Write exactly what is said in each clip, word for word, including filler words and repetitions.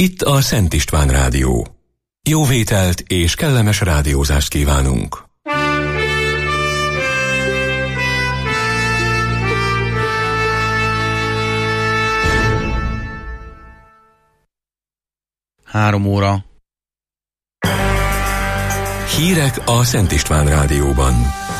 Itt a Szent István Rádió. Jó vételt és kellemes rádiózást kívánunk! Három óra. Hírek a Szent István Rádióban.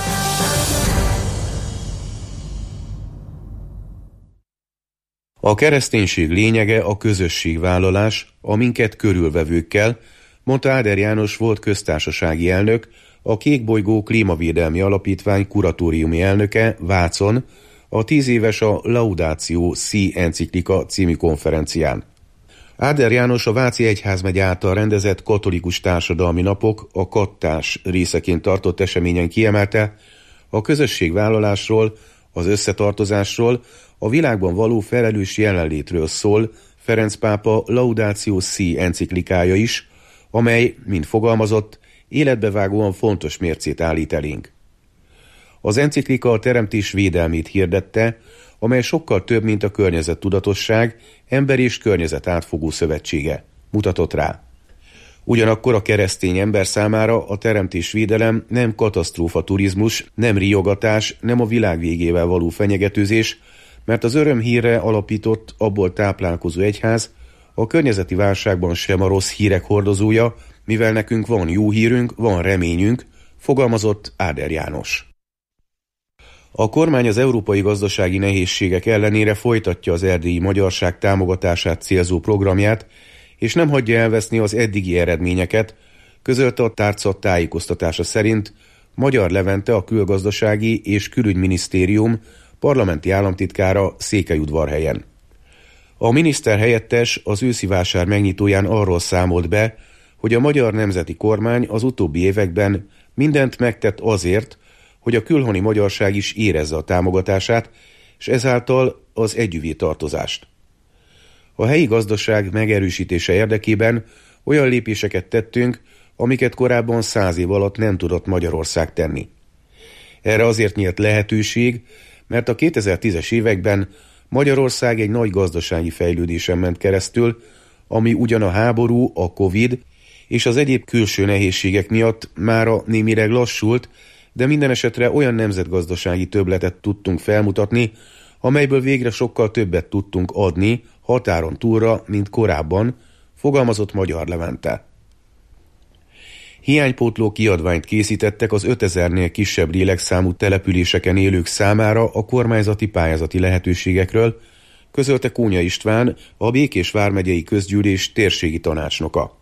A kereszténység lényege a közösségvállalás a minket körülvevőkkel, mondta Áder János volt köztársasági elnök, a Kékbolygó Klímavédelmi Alapítvány kuratóriumi elnöke Vácon, a tíz éves a Laudatio Si enciklika című konferencián. Áder János a Váci Egyházmegye által rendezett katolikus társadalmi napok, a kattás részeként tartott eseményen kiemelte, a közösségvállalásról, az összetartozásról, a világban való felelős jelenlétről szól Ferenc pápa Laudatio Si enciklikája is, amely, mint fogalmazott, életbevágóan fontos mércét állít elénk. Az enciklika a teremtés védelmét hirdette, amely sokkal több, mint a környezettudatosság, ember és környezet átfogó szövetsége, mutatott rá. Ugyanakkor a keresztény ember számára a teremtésvédelem nem katasztrófa turizmus, nem riogatás, nem a világ végével való fenyegetőzés, mert az örömhírre alapított, abból táplálkozó egyház a környezeti válságban sem a rossz hírek hordozója, mivel nekünk van jó hírünk, van reményünk, fogalmazott Áder János. A kormány az európai gazdasági nehézségek ellenére folytatja az erdélyi magyarság támogatását célzó programját, és nem hagyja elveszni az eddigi eredményeket, közölte a tárca tájékoztatása szerint Magyar Levente, a Külgazdasági és Külügyminisztérium parlamenti államtitkára Székelyudvarhelyen. A miniszter helyettes az őszi vásár megnyitóján arról számolt be, hogy a magyar nemzeti kormány az utóbbi években mindent megtett azért, hogy a külhoni magyarság is érezze a támogatását, és ezáltal az együvé tartozást. A helyi gazdaság megerősítése érdekében olyan lépéseket tettünk, amiket korábban száz év alatt nem tudott Magyarország tenni. Erre azért nyílt lehetőség, mert a kétezer-tízes években Magyarország egy nagy gazdasági fejlődésen ment keresztül, ami ugyan a háború, a Covid és az egyéb külső nehézségek miatt mára némileg lassult, de minden esetre olyan nemzetgazdasági többletet tudtunk felmutatni, amelyből végre sokkal többet tudtunk adni határon túlra, mint korábban, fogalmazott Magyar Levente. Hiánypótló kiadványt készítettek az ötezernél kisebb lélekszámú településeken élők számára a kormányzati pályázati lehetőségekről, közölte Kónya István, a Békés vármegyei közgyűlés térségi tanácsnoka.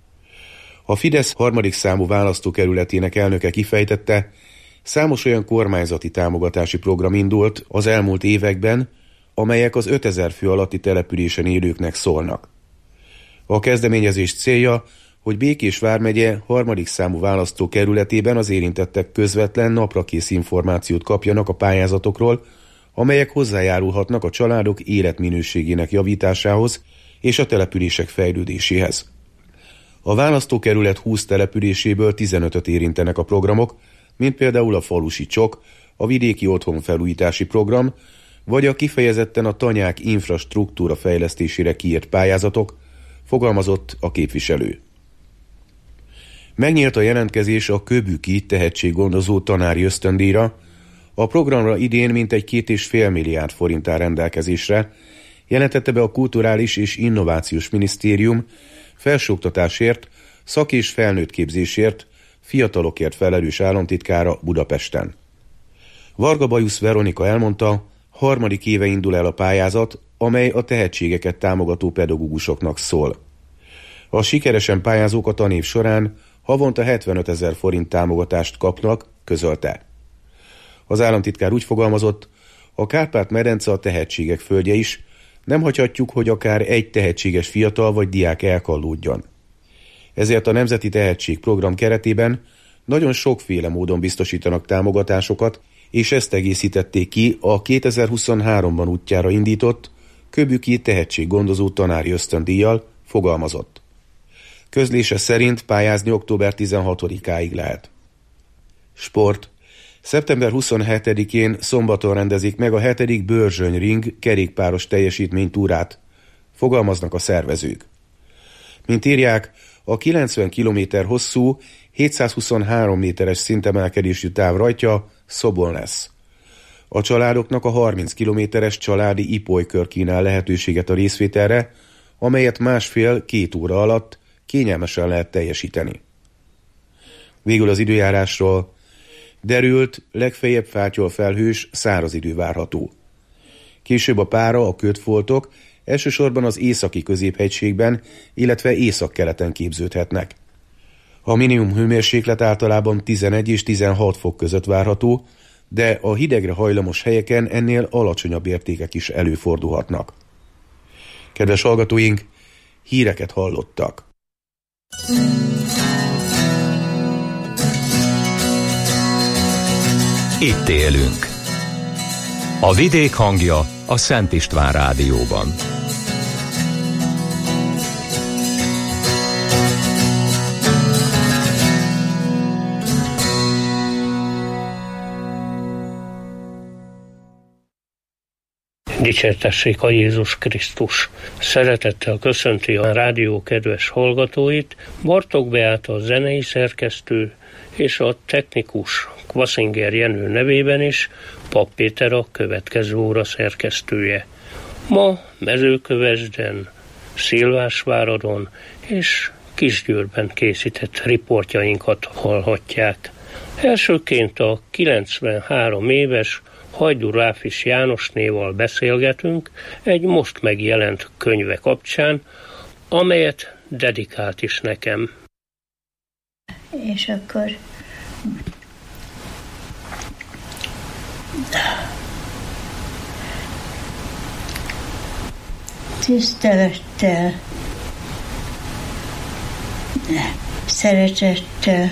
A Fidesz harmadik számú választókerületének elnöke kifejtette, számos olyan kormányzati támogatási program indult az elmúlt években, amelyek az ötezer fő alatti településen élőknek szólnak. A kezdeményezés célja, hogy Békés vármegye harmadik számú választókerületében az érintettek közvetlen naprakész információt kapjanak a pályázatokról, amelyek hozzájárulhatnak a családok életminőségének javításához és a települések fejlődéséhez. A választókerület húsz településéből tizenötöt érintenek a programok, mint például a falusi csok, a vidéki otthonfelújítási program, vagy a kifejezetten a tanyák infrastruktúra fejlesztésére kiírt pályázatok, fogalmazott a képviselő. Megnyílt a jelentkezés a Köbüki tehetséggondozó tanári ösztöndíjra, a programra idén mintegy két és fél milliárd forint áll rendelkezésre, jelentette be a Kulturális és Innovációs Minisztérium felsőoktatásért, szak- és felnőttképzésért, fiatalokért felelős államtitkára Budapesten. Varga Bajusz Veronika elmondta, harmadik éve indul el a pályázat, amely a tehetségeket támogató pedagógusoknak szól. A sikeresen pályázók a tanév során havonta hetvenötezer forint támogatást kapnak, közölte. Az államtitkár úgy fogalmazott, a Kárpát-medence a tehetségek földje is, nem hagyhatjuk, hogy akár egy tehetséges fiatal vagy diák elkallódjon. Ezért a Nemzeti Tehetségprogram keretében nagyon sokféle módon biztosítanak támogatásokat, és ezt egészítették ki a kétezer-huszonháromban útjára indított Köbüki tehetséggondozó tanári ösztöndíjjal, fogalmazott. Közlése szerint pályázni október tizenhatodikáig lehet. Sport. szeptember huszonhetedikén szombaton rendezik meg a hetedik Börzsöny Ring kerékpáros teljesítménytúrát, fogalmaznak a szervezők. Mint írják, a kilencven kilométer hosszú, hétszázhuszonhárom méteres szintemelkedésű táv rajtja Szobon lesz. A családoknak a harminc kilométeres családi ipolykör kínál lehetőséget a részvételre, amelyet másfél-két óra alatt kényelmesen lehet teljesíteni. Végül az időjárásról: derült, legfeljebb fátyol felhős, száraz idő várható. Később a pára, a kötfoltok elsősorban az északi középhegységben, illetve északkeleten képződhetnek. A minimum hőmérséklet általában tizenegy és tizenhat fok között várható, de a hidegre hajlamos helyeken ennél alacsonyabb értékek is előfordulhatnak. Kedves hallgatóink, híreket hallottak. Itt élünk. A vidék hangja a Szent István Rádióban. Dicsértessék a Jézus Krisztus! Szeretettel köszönti a rádió kedves hallgatóit Bartók Beáta, a zenei szerkesztő, és a technikus Kvaszinger Jenő nevében is Pap Péter, a következő óra szerkesztője. Ma Mezőkövesden, Szilvásváradon és Kisgyőrben készített riportjainkat hallhatják. Elsőként a kilencvenhárom éves Hajdú Ráfis Jánosnéval beszélgetünk egy most megjelent könyve kapcsán, amelyet dedikált is nekem. És akkor tisztelettel, szeretettel,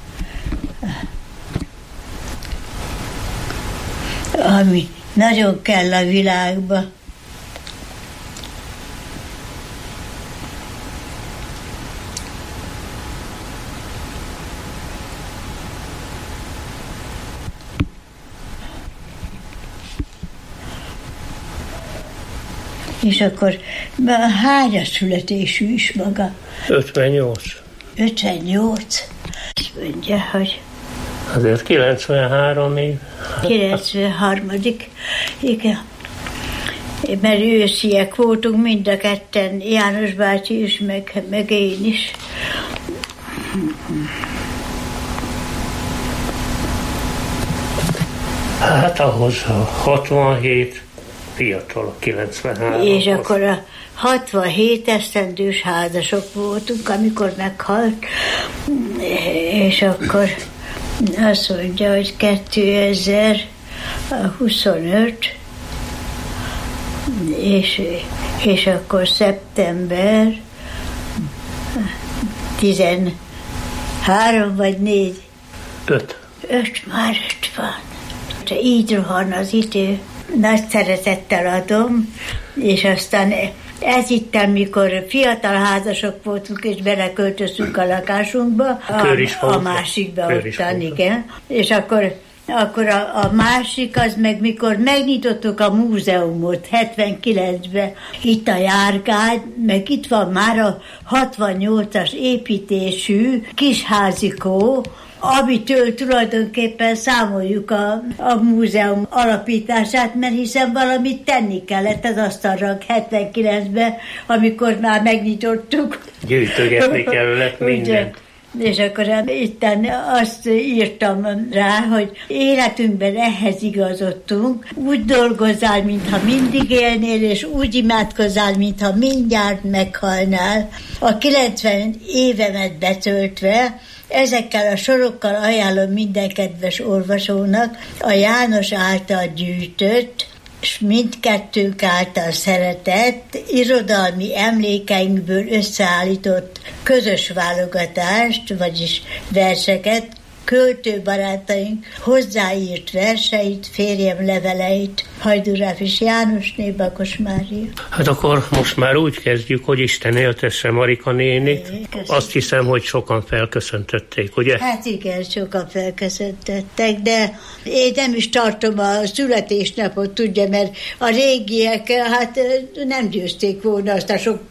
ami nagyon kell a világba. És akkor hányas születésű is maga? ötvennyolc. ötvennyolc. Azt mondja, hogy azért kilencvenhárom év. kilencvenharmadik Igen. Mert ősziek voltunk mind a ketten, János bácsi is, meg, meg én is. Hát ahhoz a hatvanhét, fiatal a kilencvenhárom. És akkor a hatvanhét esztendős házasok voltunk, amikor meghalt, és akkor azt mondja, hogy kétezer-huszonöt, és, és akkor szeptember tizenhárom vagy négy. Öt. Öt, már öt van. Így rohan az idő. Nagy szeretettel adom, és aztán ez itt, amikor fiatal házasok voltunk, és beleköltöztünk a lakásunkba, a, a másikba ottan, igen. És akkor, akkor a, a másik az meg, mikor megnyitottuk a múzeumot hetvenkilencben, itt a járgány, meg itt van már a hatvannyolcas építésű kisházikó, amitől tulajdonképpen számoljuk a, a múzeum alapítását, mert hiszen valamit tenni kellett az asztalra hetvenkilencben, amikor már megnyitottuk. Gyűjtögetni kellett mindent. És akkor itten azt írtam rá, hogy életünkben ehhez igazodtunk, úgy dolgozzál, mintha mindig élnél, és úgy imádkozzál, mintha mindjárt meghalnál. A kilencven évemet betöltve, ezekkel a sorokkal ajánlom minden kedves olvasónak a János által gyűjtött, és mindkettőnk által szeretett, irodalmi emlékeinkből összeállított közös válogatást, vagyis verseket, költőbarátaink hozzáírt verseit, férjem leveleit, Hajdú Ráfis Jánosné, Bakos Mária. Hát akkor most már úgy kezdjük, hogy Isten éltesse Marika nénit. Köszönöm. Azt hiszem, hogy sokan felköszöntötték, ugye? Hát igen, sokan felköszöntöttek, de én nem is tartom a születésnapot, tudja, mert a régiek hát nem győzték volna azt a sok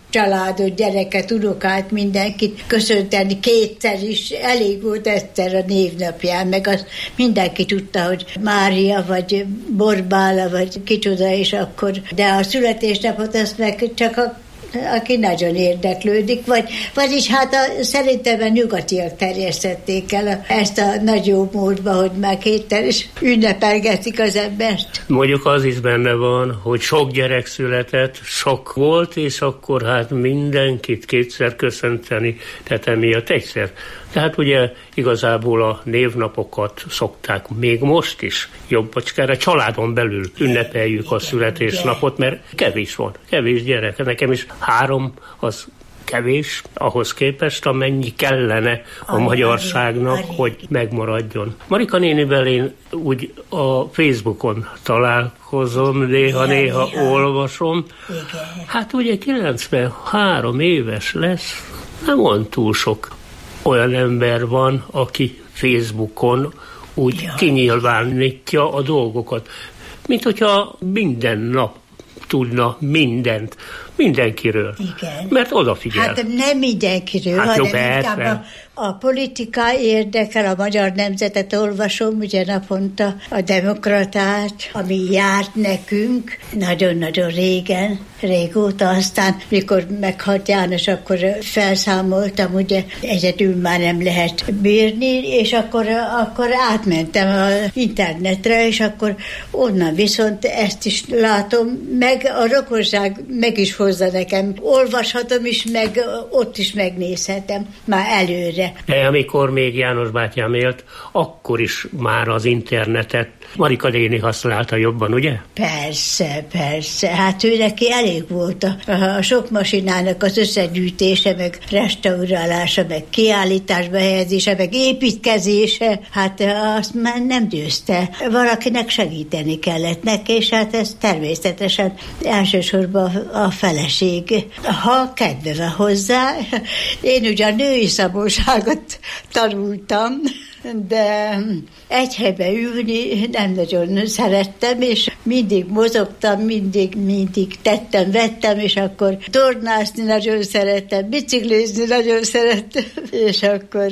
családot, gyereket, unokát, mindenkit köszönteni kétszer is. Elég volt egyszer a névnapján, meg azt mindenki tudta, hogy Mária, vagy Borbála, vagy kicsoda, és akkor. De a születésnapot azt meg csak a aki nagyon érdeklődik, vagy, vagyis hát a, szerintem a nyugatiak terjesztették el ezt a nagy jó módba, hogy már kétszer is ünnepelgetik az embert. Mondjuk az is benne van, hogy sok gyerek született, sok volt, és akkor hát mindenkit kétszer köszönteni, tehát emiatt egyszer. Tehát ugye igazából a névnapokat szokták még most is jobbacskára, családon belül ünnepeljük a születésnapot, mert kevés van, kevés gyerek. Nekem is három, az kevés ahhoz képest, amennyi kellene a ari, magyarságnak, ari, ari. hogy megmaradjon. Marika nénivel én úgy a Facebookon találkozom, néha-néha ja, olvasom. Igen. Hát ugye kilencvenhárom éves lesz, nem van túl sok olyan ember van, aki Facebookon úgy ja. kinyilvánítja a dolgokat. Mint hogyha minden nap tudna mindent, mindenkiről. Igen. Mert odafigyel. Hát nem mindenkiről, hát hanem jó, inkább a, a politika érdekel, a magyar nemzetet olvasom, ugye naponta a Demokratát, ami járt nekünk nagyon-nagyon régen, régóta, aztán mikor meghalt János, akkor felszámoltam, ugye egyedül már nem lehet bírni, és akkor, akkor átmentem az internetre, és akkor onnan viszont ezt is látom, meg a rokonság meg is hozza nekem. Olvashatom is, meg ott is megnézhetem már előre. De amikor még János bátyám élt, akkor is már az internetet Marika néni használta jobban, ugye? Persze, persze. Hát ő neki elég volt a, a sok masinának az összegyűjtése, meg restaurálása, meg kiállításba helyezése, meg építkezése. Hát azt már nem győzte. Valakinek segíteni kellett neki, és hát ez természetesen elsősorban a feleség. Ha kedve van hozzá, én ugyan női szabóságot tanultam, de egy helyben ülni nem nagyon szerettem, és mindig mozogtam, mindig, mindig tettem, vettem, és akkor tornászni nagyon szerettem, biciklizni nagyon szerettem, és akkor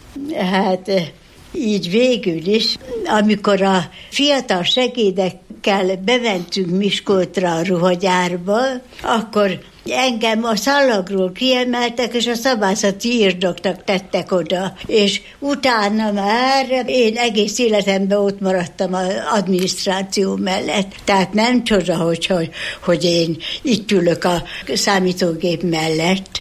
hát így végül is, amikor a fiatal segédekkel bementünk Miskolcra a ruhagyárba, akkor engem a szalagról kiemeltek, és a szabályzati írnoknak tettek oda. És utána már én egész életemben ott maradtam az adminisztráció mellett. Tehát nem csoda, hogy, hogy, hogy én itt ülök a számítógép mellett.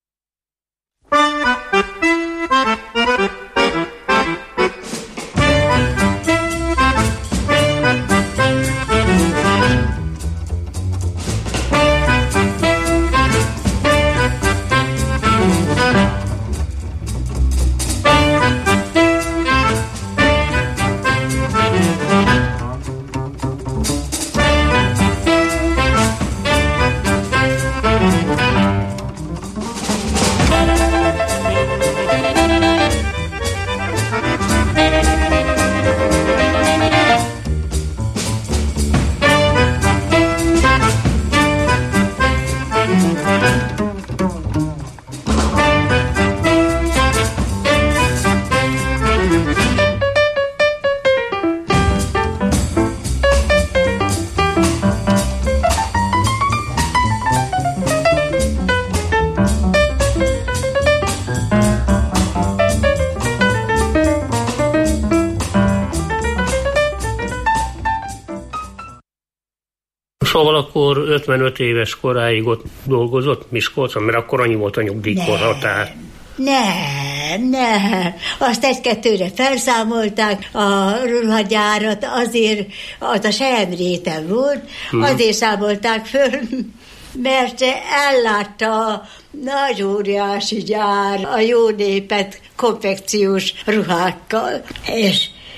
Szóval akkor ötvenöt éves koráig ott dolgozott Miskolcon, mert akkor annyi volt a nyugdíjkorhatár. Nem, nem. Azt egy-kettőre felszámolták a ruhagyárat, azért, az a Selyemréten volt, hmm. azért számolták föl, mert ellátta a nagy óriási gyár a jó népet konfekciós ruhákkal, és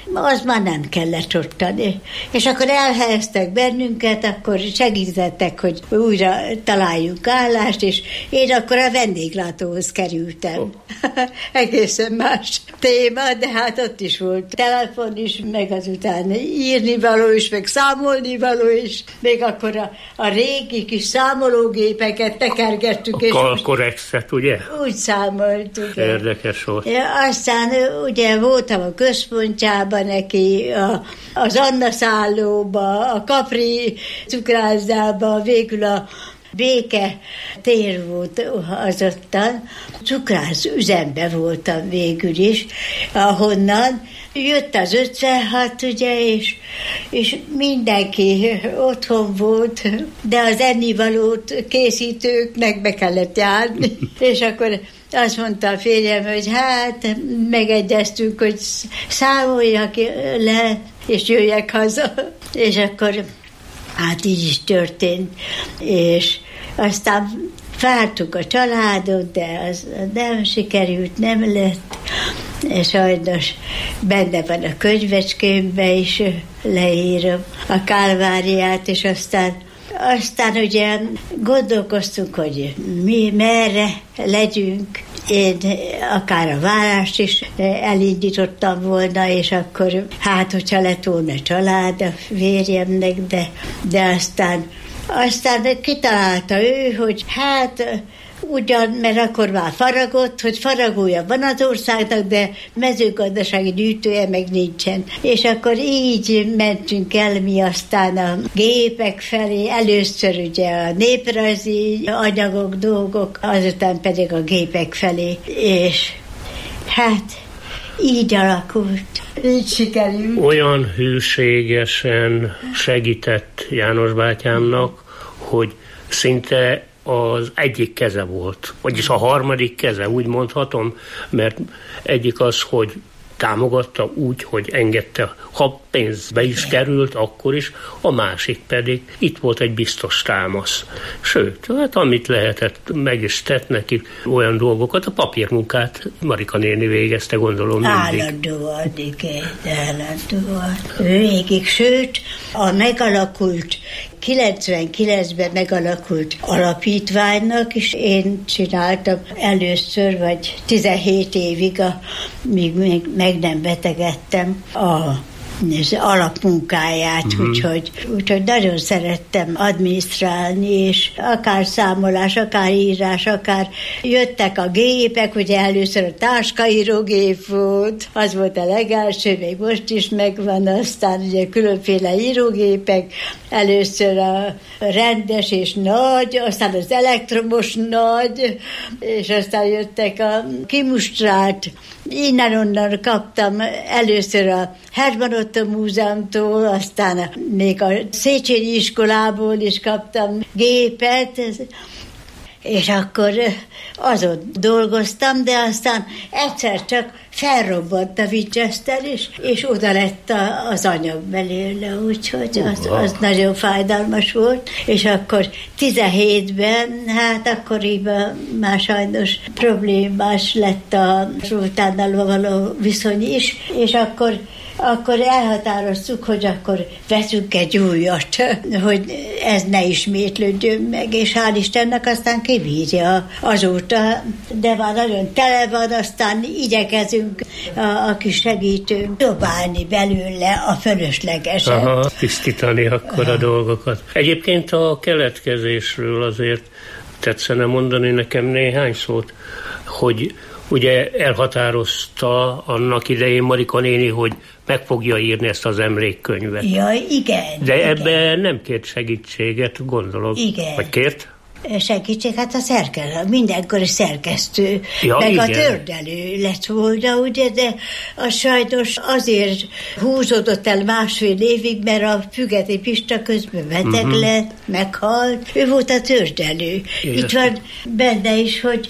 az már nem kellett ottani. És akkor elhelyeztek bennünket, akkor segítettek, hogy újra találjuk állást, és én akkor a vendéglátóhoz kerültem. Oh. Egészen más téma, de hát ott is volt telefon is, meg azután írni való is, meg számolni való is. Még akkor a, a régi kis számológépeket tekergettük. A kalkorexet, ugye? Úgy számoltuk. Érdekes volt. Ja, aztán ugye voltam a központjában neki, a, az Anna szállóba, a Capri cukrászdába, végül a Béke tér volt az ottan. Cukrász üzembe voltam végül is, ahonnan jött az ötvenhat, ugye, és, és mindenki otthon volt, de az ennivalót készítőknek be kellett járni, és akkor azt mondta a férjem, hogy hát megegyeztünk, hogy számoljak le, és jöjjek haza. És akkor hát így is történt, és aztán vártuk a családot, de az nem sikerült, nem lett, és sajnos benne van a könyvecskémben is, leírom a Kálváriát, és aztán Aztán ugye gondolkoztunk, hogy mi merre legyünk. Én akár a várást is elindítottam volna, és akkor hát, hogyha lett volna család a férjemnek, de, de aztán, aztán kitalálta ő, hogy hát ugyan, mert akkor már faragott, hogy faragója van az országnak, de mezőgazdasági gyűjtője meg nincsen. És akkor így mentünk el mi aztán a gépek felé, először ugye a néprajzi anyagok, dolgok, azután pedig a gépek felé. És hát így alakult. Így sikerült. Olyan hűségesen segített János bátyámnak, hogy szinte az egyik keze volt, vagyis a harmadik keze, úgy mondhatom, mert egyik az, hogy támogatta úgy, hogy engedte, ha pénzbe is került, akkor is, a másik pedig itt volt egy biztos támasz. Sőt, hát amit lehetett, meg is tett neki olyan dolgokat, a papírmunkát Marika néni végezte, gondolom mindig. Állandóan, igen, állandóan. Végig, sőt, a megalakult kilencvenkilencben megalakult alapítványnak is én csináltam először, vagy tizenhét évig, míg még meg nem betegedtem a az alapmunkáját, uh-huh. úgyhogy, úgyhogy nagyon szerettem adminisztrálni, és akár számolás, akár írás, akár jöttek a gépek, ugye először a táskaírógép volt, az volt a legelső, még most is megvan, aztán ugye különféle írógépek, először a rendes és nagy, aztán az elektromos nagy, és aztán jöttek a kimustrált. Innen-onnan kaptam először a Herman Otto Múzeumtól, aztán még a Széchenyi iskolából is kaptam gépet, és akkor azon dolgoztam, de aztán egyszer csak felrobbant a Winchester, és, és oda lett a, az anyag belőle, úgyhogy az, az nagyon fájdalmas volt, és akkor tizenhétben, hát akkoriban már sajnos problémás lett a Zoltánnal való viszony is, és akkor akkor elhatároztuk, hogy akkor veszünk egy újat, hogy ez ne ismétlődjön meg, és hál' Istennek aztán kibírja azóta, de már nagyon tele van, aztán igyekezünk a, a kis segítőnk dobálni belőle a fölöslegeset. Aha, tisztítani akkor a dolgokat. Egyébként a keletkezésről azért tetszene mondani nekem néhány szót, hogy ugye elhatározta annak idején Marika néni, hogy meg fogja írni ezt az emlékkönyvet. Ja, igen. De igen. ebben nem kért segítséget, gondolom. Igen. Vagy kért? Segítség, hát a szerkesztő, mindenkori szerkesztő, ja, meg igen. a tördelő lett volna, ugye, de a sajnos azért húzódott el másfél évig, mert a Fügeti Pista közben beteg uh-huh. lett, meghalt. Ő volt a tördelő. Igen. Itt van benne is, hogy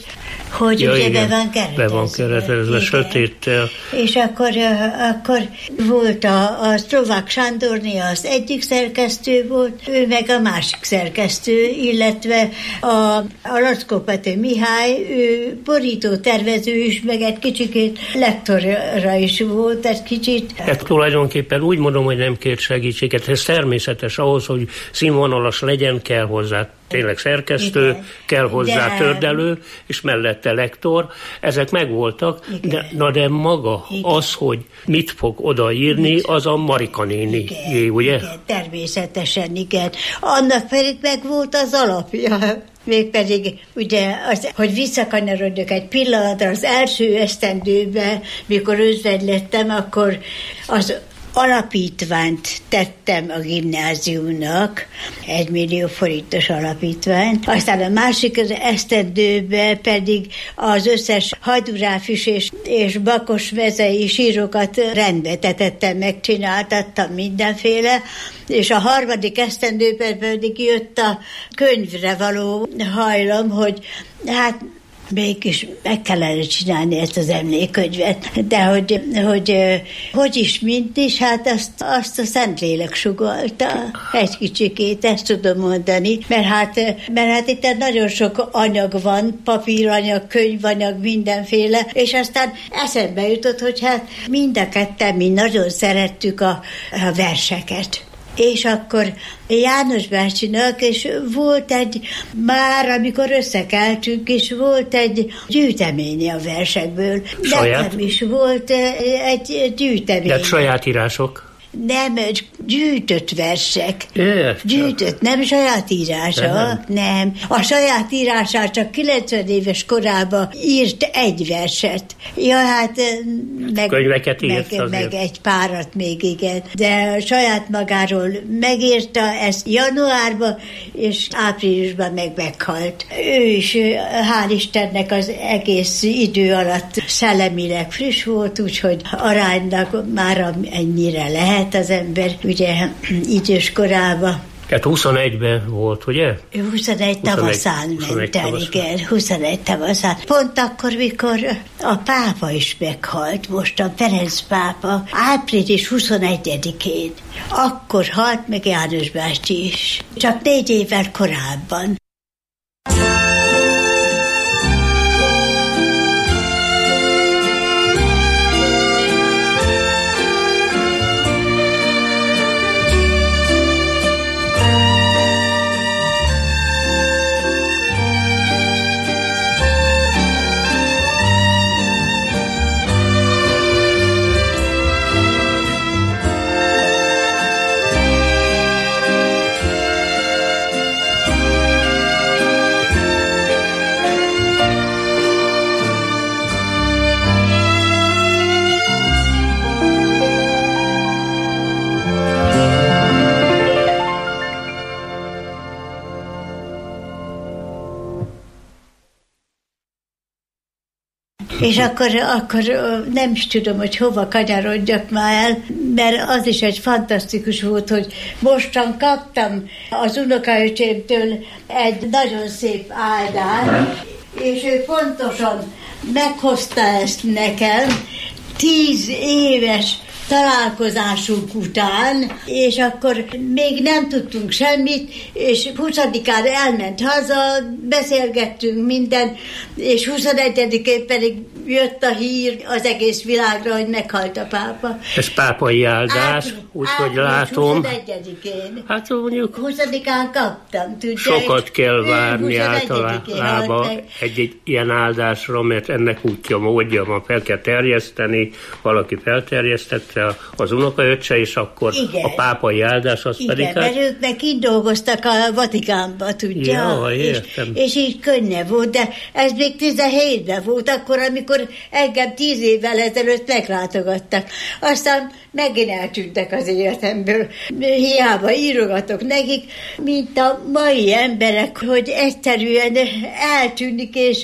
hogy ja, ugye igen, be van keretezve. Be van keretezve, sötéttel. És akkor, akkor volt a, a Szlovák Sándorné, az egyik szerkesztő volt, ő meg a másik szerkesztő, illetve a, a Lackó Pető Mihály, ő borító tervező is, meg egy kicsikét lektorra is volt, egy kicsit. Hát tulajdonképpen úgy mondom, hogy nem kért segítséget, ez természetes ahhoz, hogy színvonalas legyen, kell hozzá tényleg szerkesztő, igen, kell hozzá de... tördelő, és mellette lektor, ezek megvoltak, de, na de maga igen. az, hogy mit fog odaírni, mit? Az a Marika néni, igen, ugye? Igen, természetesen, igen. Annak pedig meg volt az alapja. Mégpedig, ugye, az, hogy visszakanyarodjak egy pillanatra, az első esztendőben, mikor özvegy lettem, akkor az alapítványt tettem a gimnáziumnak, egy millió forintos alapítványt. Aztán a másik esztendőben pedig az összes Hajdúráfis és, és Bakos mezei sírokat rendbe tetettem, megcsináltattam mindenféle, és a harmadik esztendőben pedig jött a könyvre való hajlam, hogy hát mégis meg kellene csinálni ezt az emlékkönyvet. De hogy hogy, hogy is, mint is, hát azt, azt a Szentlélek sugallta egy kicsikét, ezt tudom mondani, mert hát, mert hát itt nagyon sok anyag van, papíranyag, könyvanyag, mindenféle, és aztán eszembe jutott, hogy hát mind a ketten mi nagyon szerettük a, a verseket. És akkor János bácsinak, és volt egy, már amikor összekeltünk, és volt egy gyűjteménye a versekből. Saját? Nekem is volt egy gyűjtemény. De saját írások? Nem, gyűjtött versek. Értem. Gyűjtött, nem saját írása, nem. nem. A saját írását csak kilencven éves korában írt egy verset. Ja, hát meg, könyveket írt meg, meg egy párat még, igen. De saját magáról megírta ezt januárban, és áprilisban meg meghalt. Ő is, hál' Istennek, az egész idő alatt szellemileg friss volt, úgyhogy aránylag már ennyire lehet az ember, ugye, idős korában. Tehát huszonegyben volt, ugye? huszonegy tavaszán ment el, igen, huszonegy tavaszán. Pont akkor, mikor a pápa is meghalt, most a Ferenc pápa, április huszonegyedikén. Akkor halt meg János bácsi is, csak négy évvel korábban. És akkor, akkor nem is tudom, hogy hova kanyarodjak már el, mert az is egy fantasztikus volt, hogy mostan kaptam az unokaöcsémtől egy nagyon szép áldást, és ő pontosan meghozta ezt nekem tíz éves találkozásunk után, és akkor még nem tudtunk semmit, és huszadikán elment haza, beszélgettünk minden, és huszonegyedikén pedig jött a hír az egész világra, hogy meghalt a pápa. Ez pápai áldás, úgyhogy látom. huszonegyedikén. Hát mondjuk huszadikán kaptam, tudja. Sokat kell várni általában egy, egy ilyen áldásra, mert ennek útja, módja van, fel kell terjeszteni, valaki felterjesztette az unokaöccse, és akkor igen. A pápai áldás az igen, pedig... Igen, mert ők meg így dolgoztak a Vatikánba, tudja. Ja, és, és így könnyebb volt, de ez még tizenhétben volt, akkor, amikor engem tíz évvel ezelőtt meglátogattak. Aztán megint eltűntek az életemből. Hiába írogatok nekik, mint a mai emberek, hogy egyszerűen eltűnik, és,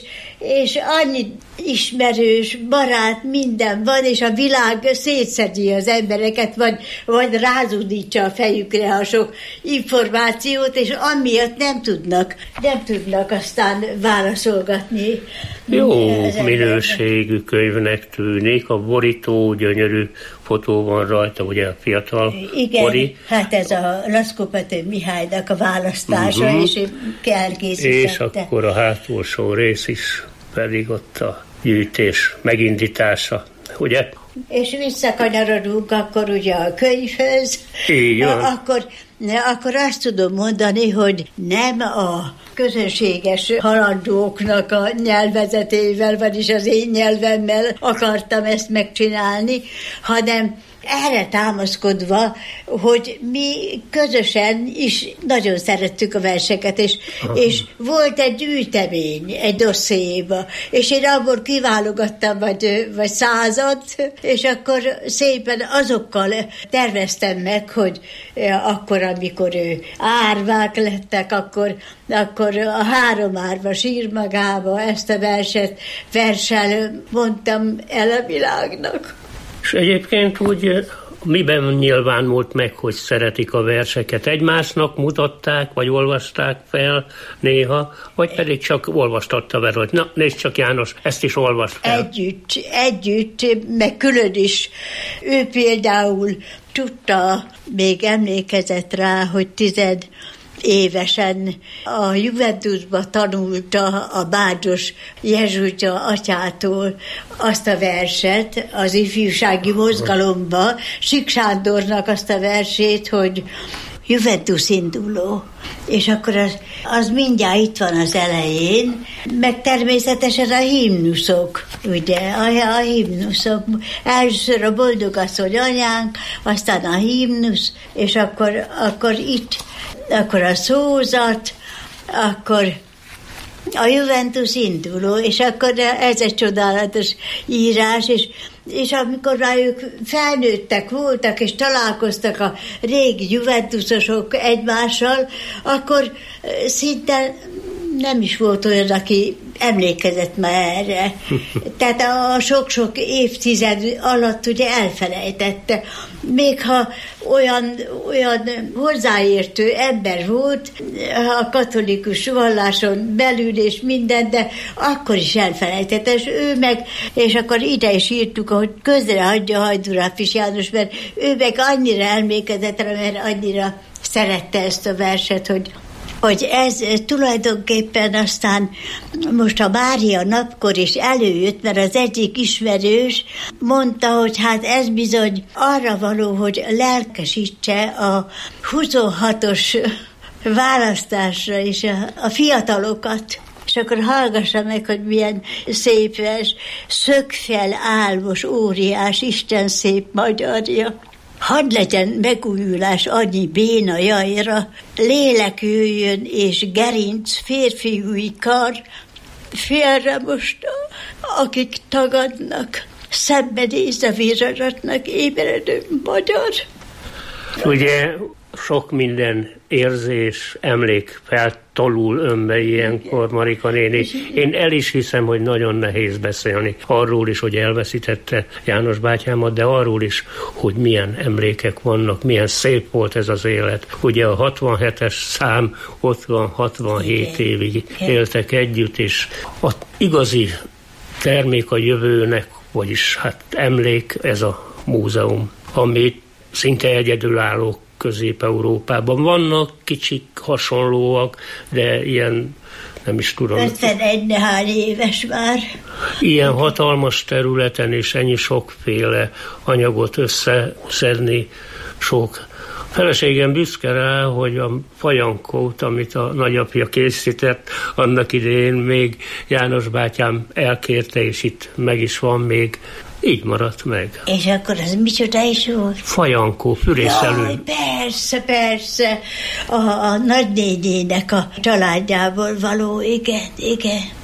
és annyi ismerős, barát, minden van, és a világ szétszedi az embereket, vagy, vagy rázudítsa a fejükre a sok információt, és amiatt nem tudnak, nem tudnak aztán válaszolgatni. Jó minőségű könyvnek tűnik, a borító gyönyörű fotó van rajta, ugye a fiatal Igen, Bori. hát ez a Laszko Pető Mihálynak a választása, uh-huh. és elkészítette. És akkor a hátulsó rész is pedig ott a gyűjtés megindítása, ugye? És visszakanyarodunk akkor ugye a könyvhöz. Így van. Akkor, akkor azt tudom mondani, hogy nem a közönséges halandóknak a nyelvezetével, vagyis az én nyelvemmel akartam ezt megcsinálni, hanem erre támaszkodva, hogy mi közösen is nagyon szerettük a verseket, és, és volt egy gyűjtemény egy dossziéba, és én abból kiválogattam vagy, vagy százat, és akkor szépen azokkal terveztem meg, hogy akkor, amikor ő árvák lettek, akkor, akkor a három árva sír magába ezt a verset versel mondtam el a világnak. És egyébként úgy miben nyilvánult meg, hogy szeretik a verseket? Egymásnak mutatták, vagy olvasták fel néha, vagy pedig csak olvastatta vele, hogy na, nézd csak János, ezt is olvast fel. Együtt, együtt, meg külön is. Ő például tudta, még emlékezett rá, hogy tized évesen a Juventusba tanulta a Bágyos jezsuita atyától azt a verset, az ifjúsági mozgalomba, Sik Sándornak azt a versét, hogy Juventus induló. És akkor az, az mindjárt itt van az elején, meg természetesen a himnuszok, ugye, a, a himnuszok. Először a boldogasszony anyánk, aztán a himnusz, és akkor, akkor itt, akkor a szózat, akkor a Juventus induló, és akkor ez egy csodálatos írás, és, és amikor már ők felnőttek voltak, és találkoztak a régi Juventusosok egymással, akkor szinte nem is volt olyan, aki emlékezett már erre. Tehát a sok-sok évtized alatt ugye elfelejtette. Még ha olyan, olyan hozzáértő ember volt a katolikus valláson belül és minden, de akkor is elfelejtette, és ő meg, és akkor ide is írtuk, hogy közreadja Hajdúráfis János, mert ő meg annyira emlékezett rá, mert annyira szerette ezt a verset, hogy hogy ez tulajdonképpen aztán most a Mária napkor is előjött, mert az egyik ismerős mondta, hogy hát ez bizony arra való, hogy lelkesítse a huszonhatos választásra és a, a fiatalokat. És akkor hallgassa meg, hogy milyen szép vers. Szög fel álmos óriás, Isten szép magyarja. Hadd legyen megújulás annyi béna jajra, lélek jöjjön és gerinc férfiúi kar, félre most, akik tagadnak, szembenéz a virazsatnak ébredő magyar. Ugye sok minden érzés, emlék feltolul önbe ilyenkor, Marika néni. Én el is hiszem, hogy nagyon nehéz beszélni arról is, hogy elveszítette János bátyámat, de arról is, hogy milyen emlékek vannak, milyen szép volt ez az élet. Ugye a hatvanhetes szám, ott van hatvanhét igen, évig igen. éltek együtt, és az igazi termék a jövőnek, vagyis hát emlék, ez a múzeum, amit szinte egyedülálló Közép-Európában. Vannak kicsik hasonlóak, de ilyen, nem is tudom. ötvenegy nehány éves már. Ilyen hatalmas területen és ennyi sokféle anyagot összeszedni sok. Feleségem büszke rá, hogy a fajankót, amit a nagyapja készített, annak idején még János bátyám elkérte, és itt meg is van még. Így maradt meg. És akkor az micsoda is volt? Fajankó, fűrészelő. Jaj, persze, persze. A, a nagynénének a családjából való, igen, igen.